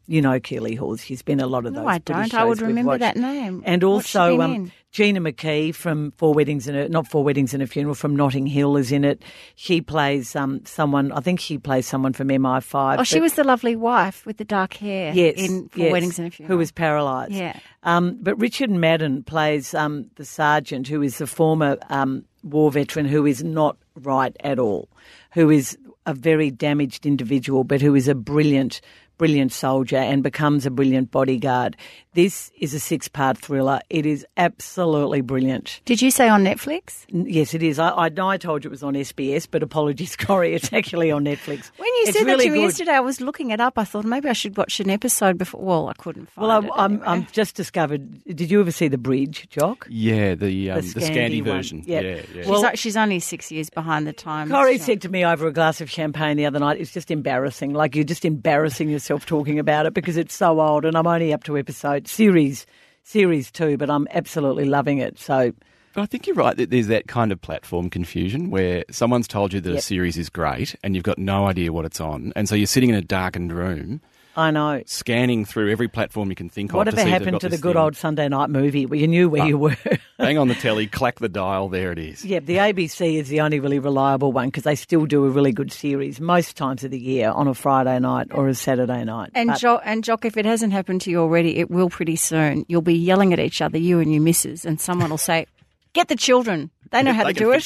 You know Keely Hawes. She's been a lot of those No, I British don't. I would shows we've remember watched. that name. And What's she also been um, in? Gina McKee from Four Weddings and a, not Four Weddings and a Funeral, from Notting Hill is in it. She plays um, someone, I think she plays someone from M I five. Oh, she was the lovely wife with the dark hair Yes, in Four yes, Weddings and a Funeral. who was paralysed. Yeah. Um, but Richard Madden plays um, the sergeant, who is the former um, war veteran, who is not right at all, who is a very damaged individual, but who is a brilliant, brilliant soldier and becomes a brilliant bodyguard. This is a six-part thriller. It is absolutely brilliant. Did you say on Netflix? N- Yes, it is. I, I know I told you it was on S B S, but apologies, Corey. It's actually on Netflix. When you It's said really that to me good. yesterday, I was looking it up. I thought maybe I should watch an episode before. Well, I couldn't find Well, it. I, I'm, anyway. I'm just discovered. Did you ever see The Bridge, Jock? Yeah, the um, the, Scandi Scandi one. version. Yep. Yeah, yeah. She's, Well- like- she's only six years behind the times. Corey Sure. said to me over a glass of champagne the other night, it's just embarrassing. Like, you're just embarrassing yourself talking about it because it's so old, and I'm only up to episode series series two, but I'm absolutely loving it. So But I think you're right that there's that kind of platform confusion where someone's told you that Yep. a series is great and you've got no idea what it's on. And so you're sitting in a darkened room I know. scanning through every platform you can think What of. to ever see if they've happened got to the this good thing. old Sunday night movie where you knew where Ah. you were? Bang on the telly, clack the dial, there it is. Yeah, the A B C is the only really reliable one because they still do a really good series most times of the year on a Friday night or a Saturday night. And But- Jock, and Jock, if it hasn't happened to you already, it will pretty soon. You'll be yelling at each other, you and your missus, and someone will say, "Get the children. They know how They to can do fix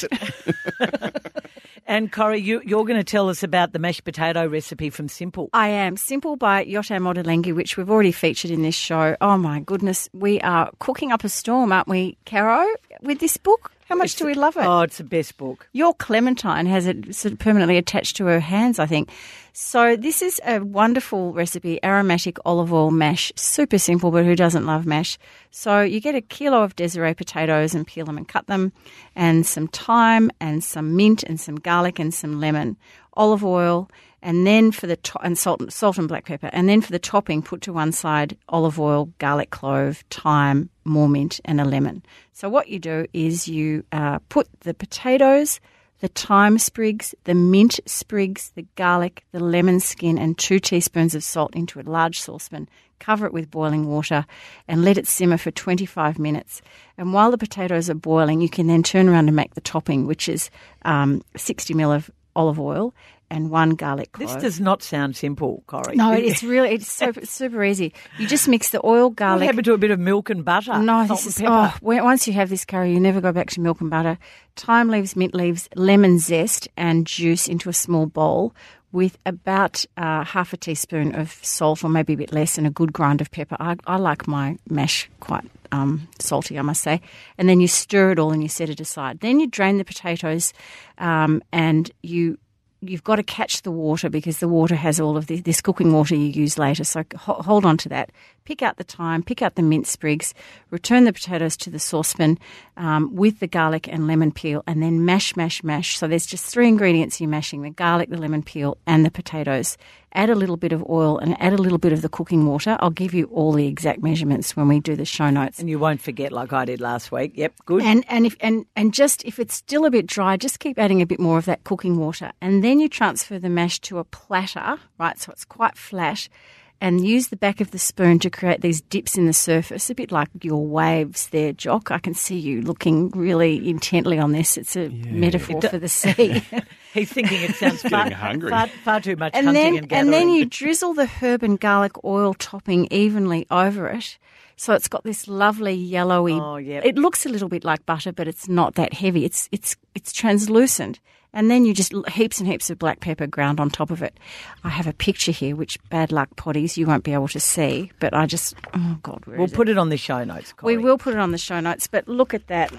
it." And Corey, you, you're going to tell us about the mashed potato recipe from Simple. I am. Simple by Yotam Ottolenghi, which we've already featured in this show. Oh, my goodness. We are cooking up a storm, aren't we, Caro, with this book? How much do we love it? Oh, it's the best book. Your Clementine has it sort of permanently attached to her hands, I think. So this is a wonderful recipe, aromatic olive oil mash. Super simple, but who doesn't love mash? So you get a kilo of Desiree potatoes and peel them and cut them, and some thyme and some mint and some garlic and some lemon, olive oil, and then for the to- and salt, salt and black pepper. And then for the topping, put to one side olive oil, garlic clove, thyme, more mint, and a lemon. So what you do is you uh, put the potatoes, the thyme sprigs, the mint sprigs, the garlic, the lemon skin, and two teaspoons of salt into a large saucepan. Cover it with boiling water and let it simmer for twenty-five minutes. And while the potatoes are boiling, you can then turn around and make the topping, which is um, sixty mil of olive oil and one garlic clove. This does not sound simple, Corey. No, it's really it's super, super easy. You just mix the oil, What garlic. happened to a bit of milk and butter? No, salt this and is pepper? oh, when- once you have this curry, you never go back to milk and butter. Thyme leaves, mint leaves, lemon zest, and juice into a small bowl with about uh, half a teaspoon of salt, or maybe a bit less, and a good grind of pepper. I, I like my mash quite um, salty, I must say. And then you stir it all and you set it aside. Then you drain the potatoes, um, and you. You've got to catch the water because the water has all of this, this cooking water you use later. So ho- hold on to that. Pick out the thyme, pick out the mint sprigs, return the potatoes to the saucepan um, with the garlic and lemon peel, and then mash, mash, mash. So there's just three ingredients you're mashing, the garlic, the lemon peel, and the potatoes. Add a little bit of oil and add a little bit of the cooking water. I'll give you all the exact measurements when we do the show notes. And you won't forget like I did last week. Yep, good. And and if and, and just if it's still a bit dry, just keep adding a bit more of that cooking water. And then you transfer the mash to a platter, right? So it's quite flat. And use the back of the spoon to create these dips in the surface, a bit like your waves there, Jock. I can see you looking really intently on this. It's a metaphor for the sea. He's thinking it sounds far, Getting hungry. far, far too much and hunting then and gathering. and then you drizzle the herb and garlic oil topping evenly over it. So it's got this lovely yellowy. Oh, yep. It looks a little bit like butter, but it's not that heavy. It's it's it's translucent. And then you just heaps and heaps of black pepper ground on top of it. I have a picture here, which bad luck potties you won't be able to see, but I just oh god, where We'll is put it on the show notes, it? Corey. We will put it on the show notes. But look at that.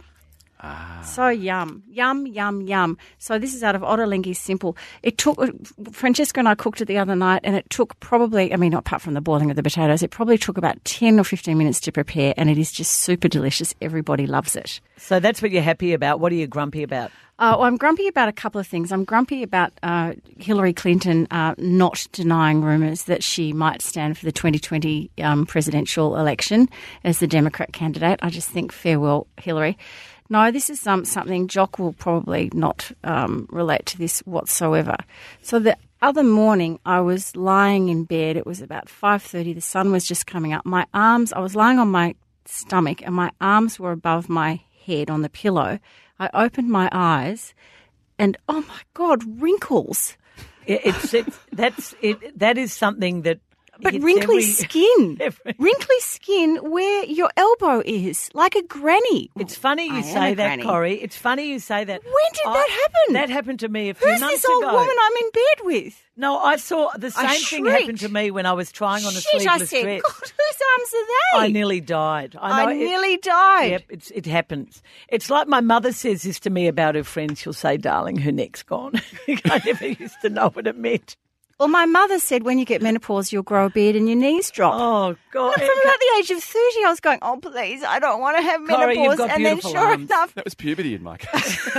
Ah. So yum, yum, yum, yum. So this is out of Ottolenghi's Simple. It took, Francesca and I cooked it the other night, and it took probably, I mean, apart from the boiling of the potatoes, it probably took about ten or fifteen minutes to prepare, and it is just super delicious. Everybody loves it. So that's what you're happy about. What are you grumpy about? Uh, well, I'm grumpy about a couple of things. I'm grumpy about uh, Hillary Clinton uh, not denying rumours that she might stand for the twenty twenty um, presidential election as the Democrat candidate. I just think farewell, Hillary. No, this is um, something Jock will probably not um, relate to this whatsoever. So the other morning I was lying in bed. It was about five thirty. The sun was just coming up. My arms, I was lying on my stomach and my arms were above my head on the pillow. I opened my eyes and, oh, my God, wrinkles. It, it's, it's that's it. That is something that. But hits wrinkly every- skin, every- wrinkly skin where your elbow is, like a granny. It's funny you I am say a that, granny. Corrie. It's funny you say that. When did that happen? That happened to me a few Who's months this old ago. woman I'm in bed with? No, I saw the same I thing shrieked. happen to me when I was trying on a Shit, sleeveless I said, dress. God, whose arms are they? I nearly died. I, I know, it- nearly died. Yep, it's, it happens. It's like my mother says this to me about her friends. She'll say, darling, her neck's gone. I never used to know what it meant. Well, my mother said when you get menopause, you'll grow a beard and your knees drop. Oh, God. From about the age of thirty, I was going, oh, please, I don't want to have Corrie, you've menopause. got And then beautiful sure arms. enough, That was puberty in my case.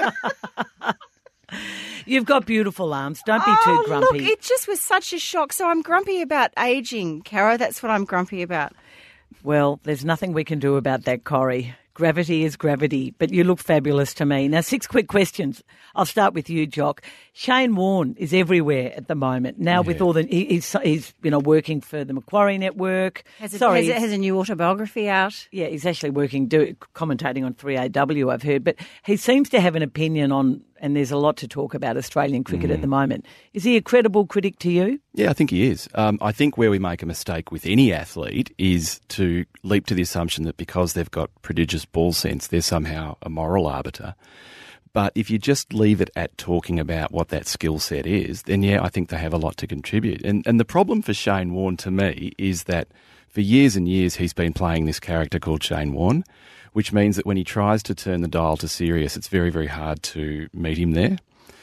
You've got beautiful arms. Don't be oh, too grumpy. look, it just was such a shock. So I'm grumpy about aging, Caro. That's what I'm grumpy about. Well, there's nothing we can do about that, Corrie. Gravity is gravity, but you look fabulous to me. Now, six quick questions. I'll start with you, Jock. Shane Warne is everywhere at the moment. Now, with all the he, he's he's you know working for the Macquarie Network. Has a, Sorry, has, a, has a new autobiography out. yeah, he's actually working, do, commentating on three A W, I've heard. But he seems to have an opinion on, and there's a lot to talk about Australian cricket at the moment. Is he a credible critic to you? Yeah, I think he is. Um, I think where we make a mistake with any athlete is to leap to the assumption that because they've got prodigious ball sense, they're somehow a moral arbiter. But if you just leave it at talking about what that skill set is, then yeah, I think they have a lot to contribute. And and the problem for Shane Warne to me is that for years and years he's been playing this character called Shane Warne, which means that when he tries to turn the dial to serious, it's very, very hard to meet him there.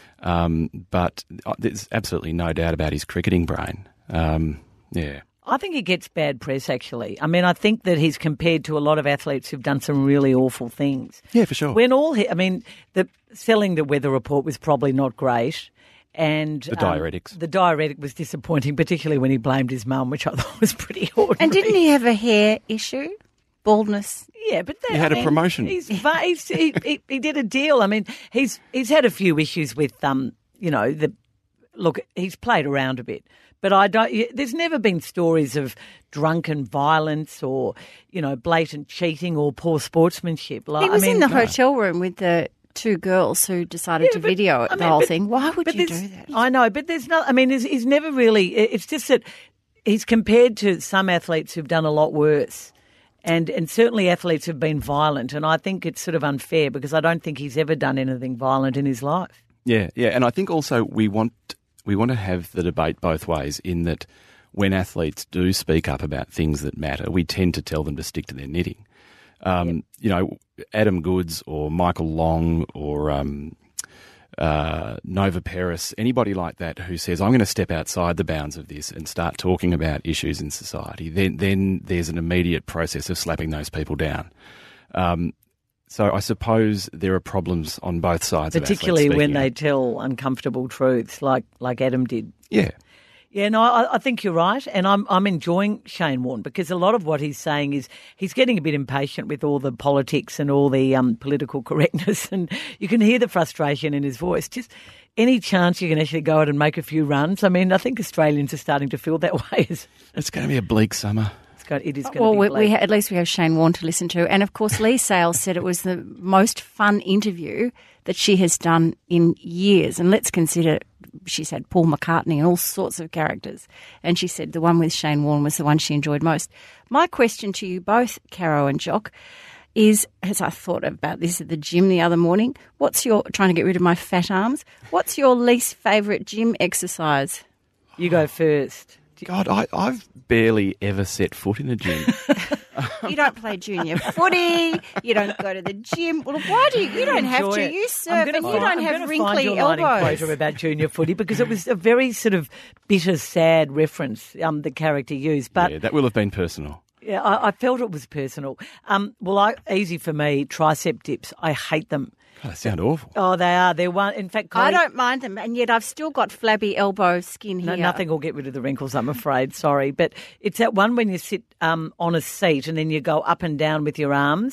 Um, but there's absolutely no doubt about his cricketing brain. Um, yeah. I think he gets bad press, actually. I mean, I think that he's compared to a lot of athletes who've done some really awful things. Yeah, for sure. When all, he, I mean, the selling the weather report was probably not great. And The um, diuretics. the diuretic was disappointing, particularly when he blamed his mum, which I thought was pretty ordinary. And didn't he have a hair issue? Baldness? Yeah, but that, He had I a mean, promotion. He's, he's, he, he, he did a deal. I mean, he's he's had a few issues with, um, you know, the look. He's played around a bit, but I don't. There's never been stories of drunken violence or, you know, blatant cheating or poor sportsmanship. Like, He was I mean, in the hotel room with the two girls who decided Yeah, to but, video I the mean, whole but- thing. Why would but you there's- do that? I know, but there's no. I mean, he's, he's never really. It's just that he's compared to some athletes who've done a lot worse. And and certainly athletes have been violent, and I think it's sort of unfair because I don't think he's ever done anything violent in his life. Yeah, yeah, and I think also we want we want to have the debate both ways in that when athletes do speak up about things that matter, we tend to tell them to stick to their knitting. Um, Yep. You know, Adam Goods or Michael Long or um, uh, Nova Peris, anybody like that who says, I'm going to step outside the bounds of this and start talking about issues in society, then then there's an immediate process of slapping those people down. Um, so I suppose there are problems on both sides of Particularly athletes when speaking they out. tell uncomfortable truths, like like Adam did. Yeah. Yeah, no, I, I think you're right, and I'm I'm enjoying Shane Warne because a lot of what he's saying is he's getting a bit impatient with all the politics and all the um, political correctness, and you can hear the frustration in his voice. Just any chance you can actually go out and make a few runs. I mean, I think Australians are starting to feel that way. It's It's going to be a bleak summer. got, it is going Well, to be we, bleak. we ha- at least we have Shane Warne to listen to. And, of course, Lee Sales said it was the most fun interview that she has done in years. And let's consider, she's had Paul McCartney and all sorts of characters. And she said the one with Shane Warne was the one she enjoyed most. My question to you both, Caro and Jock, is, as I thought about this at the gym the other morning, what's your, trying to get rid of my fat arms, what's your least favourite gym exercise? You go first. God, I, I've barely ever set foot in a gym. You don't play junior footy. You don't go to the gym. Well, why do you? You don't have Enjoy to. it. You I'm serve, gonna and you find- don't I'm have gonna wrinkly find your line in elbows. quote about junior footy because it was a very sort of bitter, sad reference um, the character used. But yeah, that will have been personal. yeah, I, I felt it was personal. Um, well, I, easy for me. Tricep dips. I hate them. God, they sound awful. Oh, they are. They're one. In fact, I Corrie- don't mind them, and yet I've still got flabby elbow skin here. No, nothing will get rid of the wrinkles, I'm afraid. Sorry. But it's that one when you sit um, on a seat and then you go up and down with your arms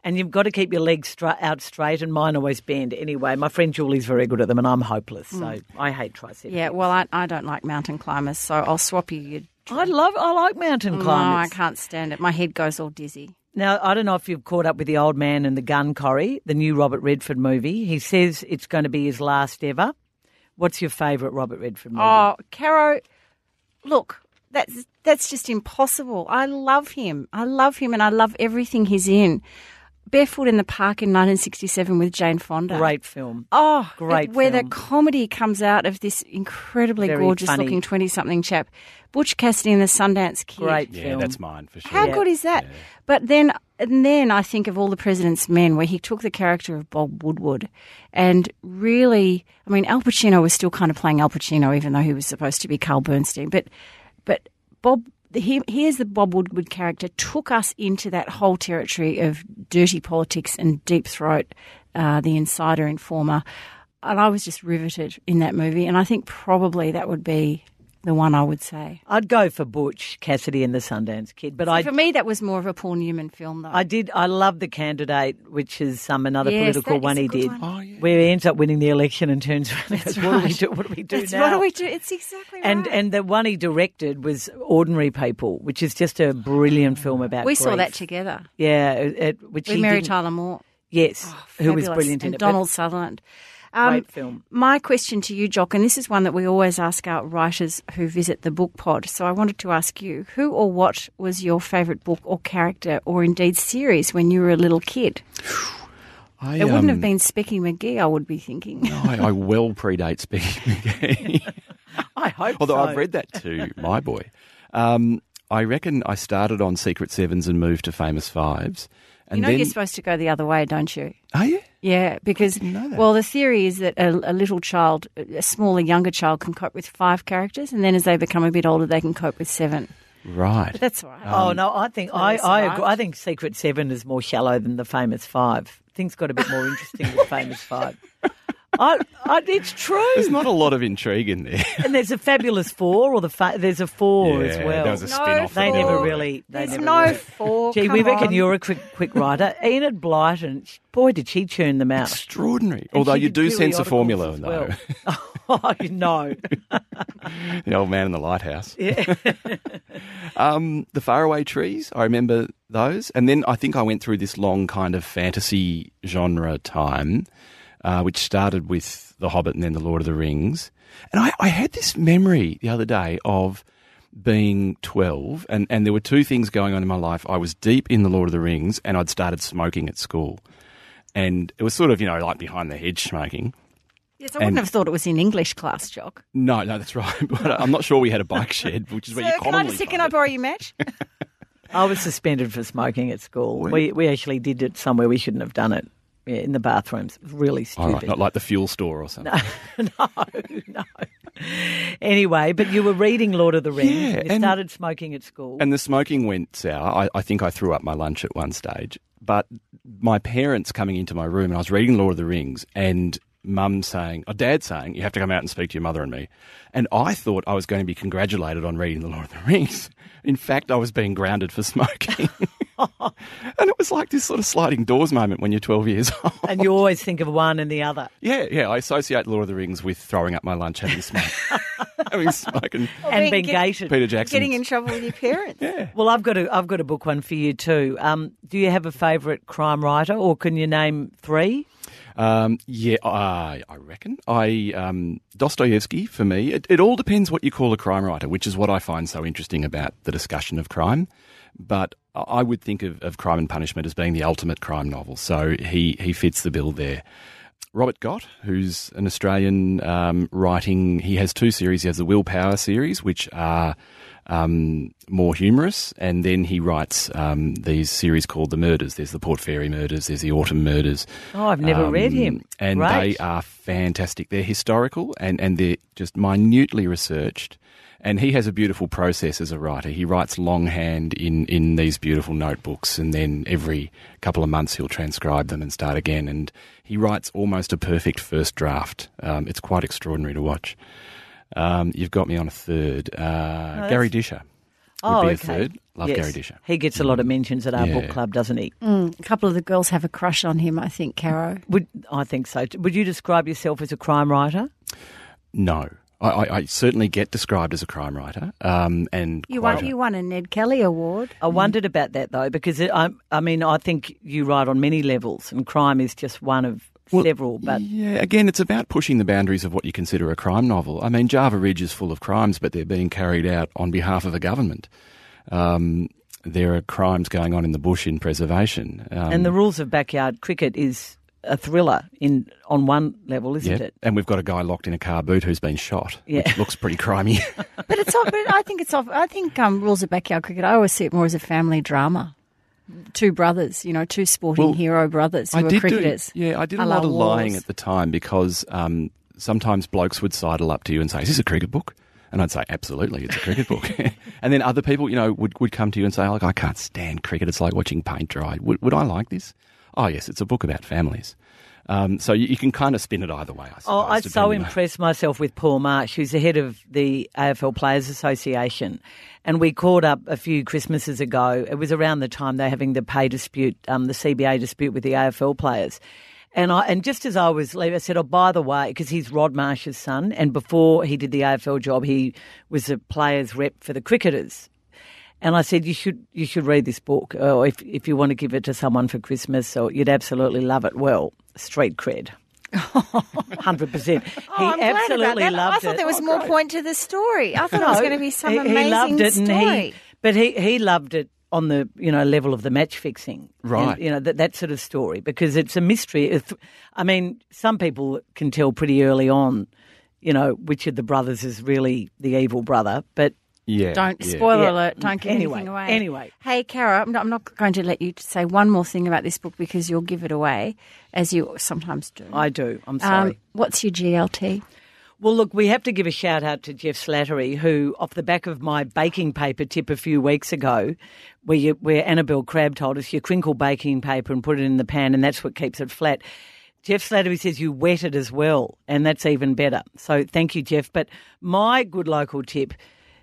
And you've got to keep your legs stra- out straight, and mine always bend anyway. My friend Julie's very good at them, and I'm hopeless, so mm. I hate triceps. Yeah, well, I, I don't like mountain climbers, so I'll swap you your... I love, I like mountain climbers. No, I can't stand it. My head goes all dizzy. Now, I don't know if you've caught up with The Old Man and the Gun, Corrie, the new Robert Redford movie. He says it's going to be his last ever. What's your favourite Robert Redford movie? Oh, Caro, look, that's that's just impossible. I love him. I love him and I love everything he's in. Barefoot in the Park in nineteen sixty-seven with Jane Fonda. Great film. Oh, great it, where film. the comedy comes out of this incredibly Very gorgeous-looking funny. twenty-something chap. Butch Cassidy and the Sundance Kid. Great Yeah, film. that's mine for sure. How Yeah. good is that? Yeah. But then, and then I think of All the President's Men, where he took the character of Bob Woodward, and really, I mean, Al Pacino was still kind of playing Al Pacino, even though he was supposed to be Carl Bernstein. But, but Bob, he, here's the Bob Woodward character took us into that whole territory of dirty politics and deep throat, uh, the insider informer, and I was just riveted in that movie. And I think probably that would be the one I would say. I'd go for Butch Cassidy and the Sundance Kid, but I For me, that was more of a Paul Newman film, though. I did. I love The Candidate, which is um, another Yes, political that is one a he good did, one. Oh, yeah. where he ends up winning the election and turns around and goes, "What do we right. do? What do we do That's now?" what do we do? It's exactly right. And and the one he directed was Ordinary People, which is just a brilliant film about. we saw grief. that together Yeah, it, it- which with he Mary didn't- Tyler Moore. Yes, Oh, who was fabulous. brilliant in and it. but Donald Sutherland. Um, Great film. My question to you, Jock, and this is one that we always ask our writers who visit the book pod. So I wanted to ask you, who or what was your favourite book or character or indeed series when you were a little kid? I, It wouldn't um, have been Specky McGee, I would be thinking. No, I, I well predate Speaking McGee. I hope Although so. I've read that to my boy. Um, I reckon I started on Secret Sevens and moved to Famous Fives. And You know then, you're supposed to go the other way, don't you? are you? Yeah, because, know that. well, the theory is that a, a little child, a smaller, younger child can cope with five characters, and then as they become a bit older, they can cope with seven. Right. But that's all right. Oh no, I think I that's I, right. agree. I think Secret Seven is more shallow than the Famous Five. Things got a bit more interesting with Famous Five. I, I, it's true. There's not a lot of intrigue in there. And there's a Fabulous Four, or the fa- there's a Four Yeah, as well. there was a No spin-off. They of never it. really. They There's never no really. four. Gee, come we reckon on. you're a quick quick writer. Enid Blyton, boy, did she churn them out. Extraordinary. And Although she you did do sense a periodicals formula, as though. well. Oh no. The Old Man in the Lighthouse. Yeah. Um, the Faraway Trees, I remember those. And then I think I went through this long kind of fantasy genre time, uh, which started with The Hobbit and then The Lord of the Rings. And I, I had this memory the other day of being twelve, and, and there were two things going on in my life. I was deep in The Lord of the Rings, and I'd started smoking at school. And it was sort of, you know, like behind the hedge smoking. Yes, I wouldn't and- have thought it was in English class, Jock. No, no, that's right. But I'm not sure we had a bike shed, which is where Sir, you can I commonly just say, find can I it. borrow your match? I was suspended for smoking at school. Were We we actually did it somewhere we shouldn't have done it. Yeah, in the bathrooms. It was really All stupid. right, not like the fuel store or something. no, no. Anyway, but you were reading Lord of the Rings. Yeah, and you and- started smoking at school. And the smoking went sour. I, I think I threw up my lunch at one stage. But my parents coming into my room, and I was reading Lord of the Rings, and Mum saying, or Dad saying, you have to come out and speak to your mother and me. And I thought I was going to be congratulated on reading the Lord of the Rings. In fact, I was being grounded for smoking. And it was like this sort of sliding doors moment when you're twelve years old. And you always think of one and the other. Yeah, yeah. I associate Lord of the Rings with throwing up my lunch, having smoke, having smoke, and and being- being get- gated. Peter Jackson. Getting in trouble with your parents. Yeah. Well, I've got a I've got a book one for you too. Um, do you have a favourite crime writer, or can you name three? Um, yeah, I, I reckon. I um, Dostoevsky, for me, it, it all depends what you call a crime writer, which is what I find so interesting about the discussion of crime. But I would think of, of Crime and Punishment as being the ultimate crime novel, so he, he fits the bill there. Robert Gott, who's an Australian um, writing, he has two series. He has the Willpower series, which are um, more humorous, and then he writes um, these series called The Murders. There's the Port Fairy Murders, there's the Autumn Murders. Oh, I've never Um, read him. And Great. they are fantastic. They're historical and, and they're just minutely researched. And he has a beautiful process as a writer. He writes longhand in, in these beautiful notebooks, and then every couple of months he'll transcribe them and start again. And he writes almost a perfect first draft. Um, it's quite extraordinary to watch. Um, you've got me on a third. Uh, Oh, Gary that's- Disher would Oh, be a okay. third. Love Yes. Gary Disher. He gets a lot of mentions at our Yeah. book club, doesn't he? Mm, a couple of the girls have a crush on him, I think, Caro. Would I think so? Would you describe yourself as a crime writer? No. I, I, I certainly get described as a crime writer. Um, and You quite won, a- you won a Ned Kelly Award. I wondered about that though, because it, I, I mean, I think you write on many levels, and crime is just one of Well, several. But yeah, again, it's about pushing the boundaries of what you consider a crime novel. I mean, Java Ridge is full of crimes, but they're being carried out on behalf of a government. Um, there are crimes going on in the bush in preservation. Um, and the rules of backyard cricket is a thriller in on one level, isn't yeah, it? and we've got a guy locked in a car boot who's been shot, Yeah. which looks pretty crimey. But it's off, but I think it's off. I think um, Rules of Backyard Cricket, I always see it more as a family drama. Two brothers, you know, two sporting Well, hero brothers who I are did cricketers. Do, yeah, I did a a la lot of lying Wars. at the time because um, sometimes blokes would sidle up to you and say, "Is this a cricket book?" And I'd say, "Absolutely, it's a cricket book." And then other people, you know, would, would come to you and say, "Like, I can't stand cricket. It's like watching paint dry. Would, would I like this?" Oh, yes, it's a book about families. Um, so you, you can kind of spin it either way, I suppose. Oh, I so depending on- impressed myself with Paul Marsh, who's the head of the A F L Players Association. And we caught up a few Christmases ago. It was around the time they're having the pay dispute, um, the C B A dispute with the A F L players. And I, and just as I was leaving, I said, oh, by the way, because he's Rod Marsh's son, and before he did the A F L job, he was a players rep for the cricketers. And I said, you should you should read this book, or if if you want to give it to someone for Christmas, or you'd absolutely love it. Well, street cred. one hundred percent. He Oh, I'm glad about absolutely that. loved I it. thought there was Oh, more great. point to the story. I thought it was going to be some he, amazing he loved it, story. and he, but he, he loved it on the you know level of the match fixing, Right. And, you know that that sort of story, because it's a mystery. It's, I mean, some people can tell pretty early on, you know, which of the brothers is really the evil brother, but. Yeah, Don't, yeah. spoiler Yeah. alert, don't give Anyway, anything away. anyway. Hey, Cara, I'm not, I'm not going to let you say one more thing about this book because you'll give it away, as you sometimes do. I do. I'm sorry. Um, what's your G L T? Well, look, we have to give a shout out to Jeff Slattery, who, off the back of my baking paper tip a few weeks ago, where, you, where Annabelle Crabb told us you crinkle baking paper and put it in the pan, and that's what keeps it flat. Jeff Slattery says you wet it as well, and that's even better. So thank you, Jeff. But my good local tip,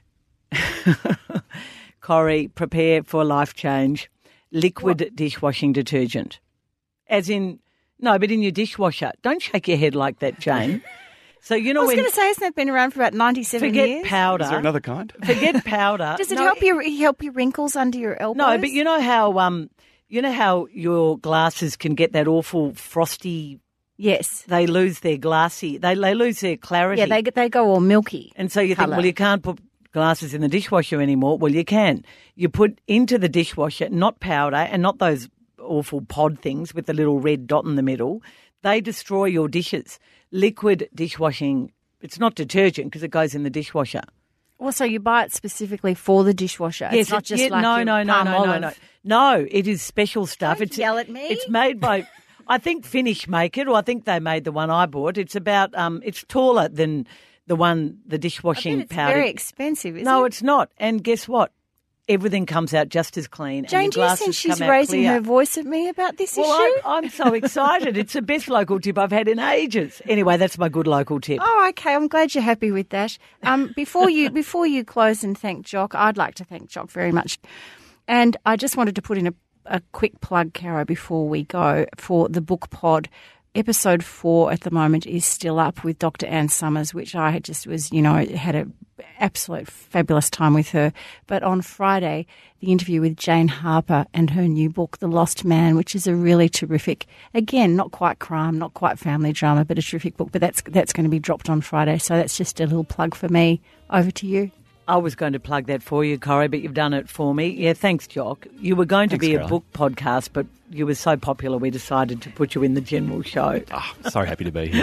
Corrie, prepare for life change. Liquid what? Dishwashing detergent. As in, no, but in your dishwasher. Don't shake your head like that, Jane. So, you know, I was when going to say, hasn't it been around for about ninety-seven forget years? powder. Is there another kind? Forget powder. Does it No, help you help your wrinkles under your elbows? No, but you know how um, you know how your glasses can get that awful frosty. Yes. They lose their glassy. They they lose their clarity. Yeah, they they go all milky. And so you colour. think, well, you can't put glasses in the dishwasher anymore. Well, you can. You put into the dishwasher not powder and not those awful pod things with the little red dot in the middle. They destroy your dishes. Liquid dishwashing. It's not detergent because it goes in the dishwasher. Also, you buy it specifically for the dishwasher. Yes, it's not it- just yeah, like no, your no, no, palm no, no, olive. no, no. It is special stuff. Don't it's yell at me. It's made by. I think Finnish make it, or I think they made the one I bought. It's about. Um, it's taller than the one the I dishwashing bet it's powder. very expensive, isn't no, it? it's not. And guess what? Everything comes out just as clean. Jane, and do your you glasses think she's come out raising clear. her voice at me about this Well, issue? I'm, I'm so excited. It's the best local tip I've had in ages. Anyway, that's my good local tip. Oh, okay. I'm glad you're happy with that. Um, before you before you close and thank Jock, I'd like to thank Jock very much. And I just wanted to put in a, a quick plug, Caro, before we go for the book pod. Episode four at the moment is still up with Doctor Anne Summers, which I had just was, you know, had an absolute fabulous time with her. But on Friday, the interview with Jane Harper and her new book, The Lost Man, which is a really terrific, again, not quite crime, not quite family drama, but a terrific book. But that's that's going to be dropped on Friday. So that's just a little plug for me. Over to you. I was going to plug that for you, Corrie, but you've done it for me. Yeah, thanks, Jock. You were going to Thanks, be a Caroline. book podcast, but you were so popular we decided to put you in the general show. Oh, so happy to be here.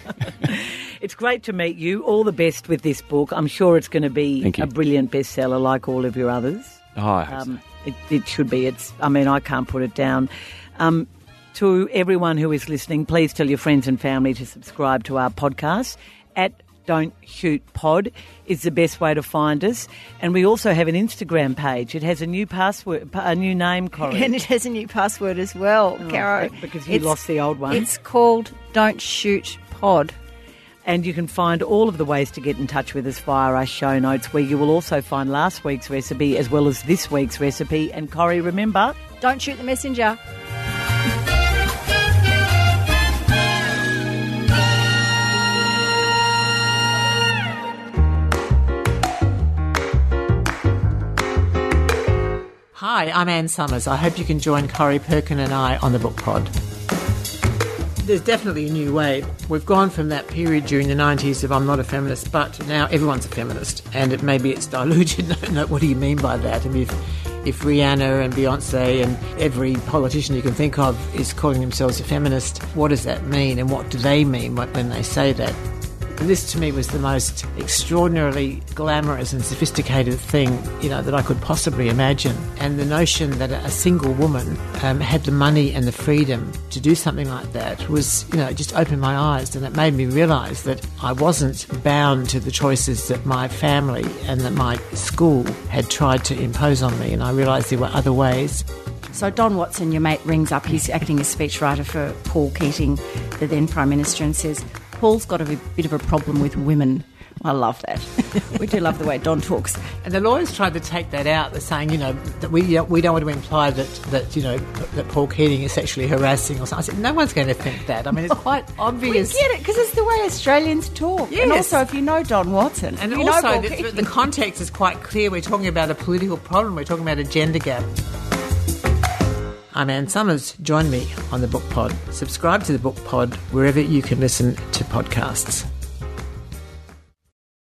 It's great to meet you. All the best with this book. I'm sure it's going to be Thank you. a brilliant bestseller like all of your others. Oh, I hope Um, so. it, it should be. It's. I mean, I can't put it down. Um, to everyone who is listening, please tell your friends and family to subscribe to our podcast. At Don't Shoot Pod is the best way to find us. And we also have an Instagram page. It has a new password, a new name, Corrie. And it has a new password as well, Oh, Caro. because you lost the old one. It's called Don't Shoot Pod. And you can find all of the ways to get in touch with us via our show notes, where you will also find last week's recipe as well as this week's recipe. And Corrie, remember, don't shoot the messenger. Hi, I'm Anne Summers. I hope you can join Corrie Perkin and I on the Book Pod. There's definitely a new wave. We've gone from that period during the nineties of I'm not a feminist, but now everyone's a feminist. And it maybe it's diluted. No, no, what do you mean by that? I mean, if, if Rihanna and Beyonce and every politician you can think of is calling themselves a feminist, what does that mean? And what do they mean when they say that? This to me was the most extraordinarily glamorous and sophisticated thing, you know, that I could possibly imagine. And the notion that a single woman um, had the money and the freedom to do something like that was, you know, it just opened my eyes, and it made me realise that I wasn't bound to the choices that my family and that my school had tried to impose on me, and I realised there were other ways. So Don Watson, your mate, rings up. He's acting as speechwriter for Paul Keating, the then Prime Minister, and says, Paul's got a bit of a problem with women. I love that. We do love the way Don talks. And the lawyers tried to take that out. They're saying, you know, that we we don't want to imply that, that you know, that Paul Keating is sexually harassing or something. I said, no one's going to think that. I mean, it's quite obvious. We get it, because it's the way Australians talk. Yes. And also, if you know Don Watson. And you also, know the, the context is quite clear. We're talking about a political problem. We're talking about a gender gap. I'm Anne Summers. Join me on the Book Pod. Subscribe to the Book Pod wherever you can listen to podcasts.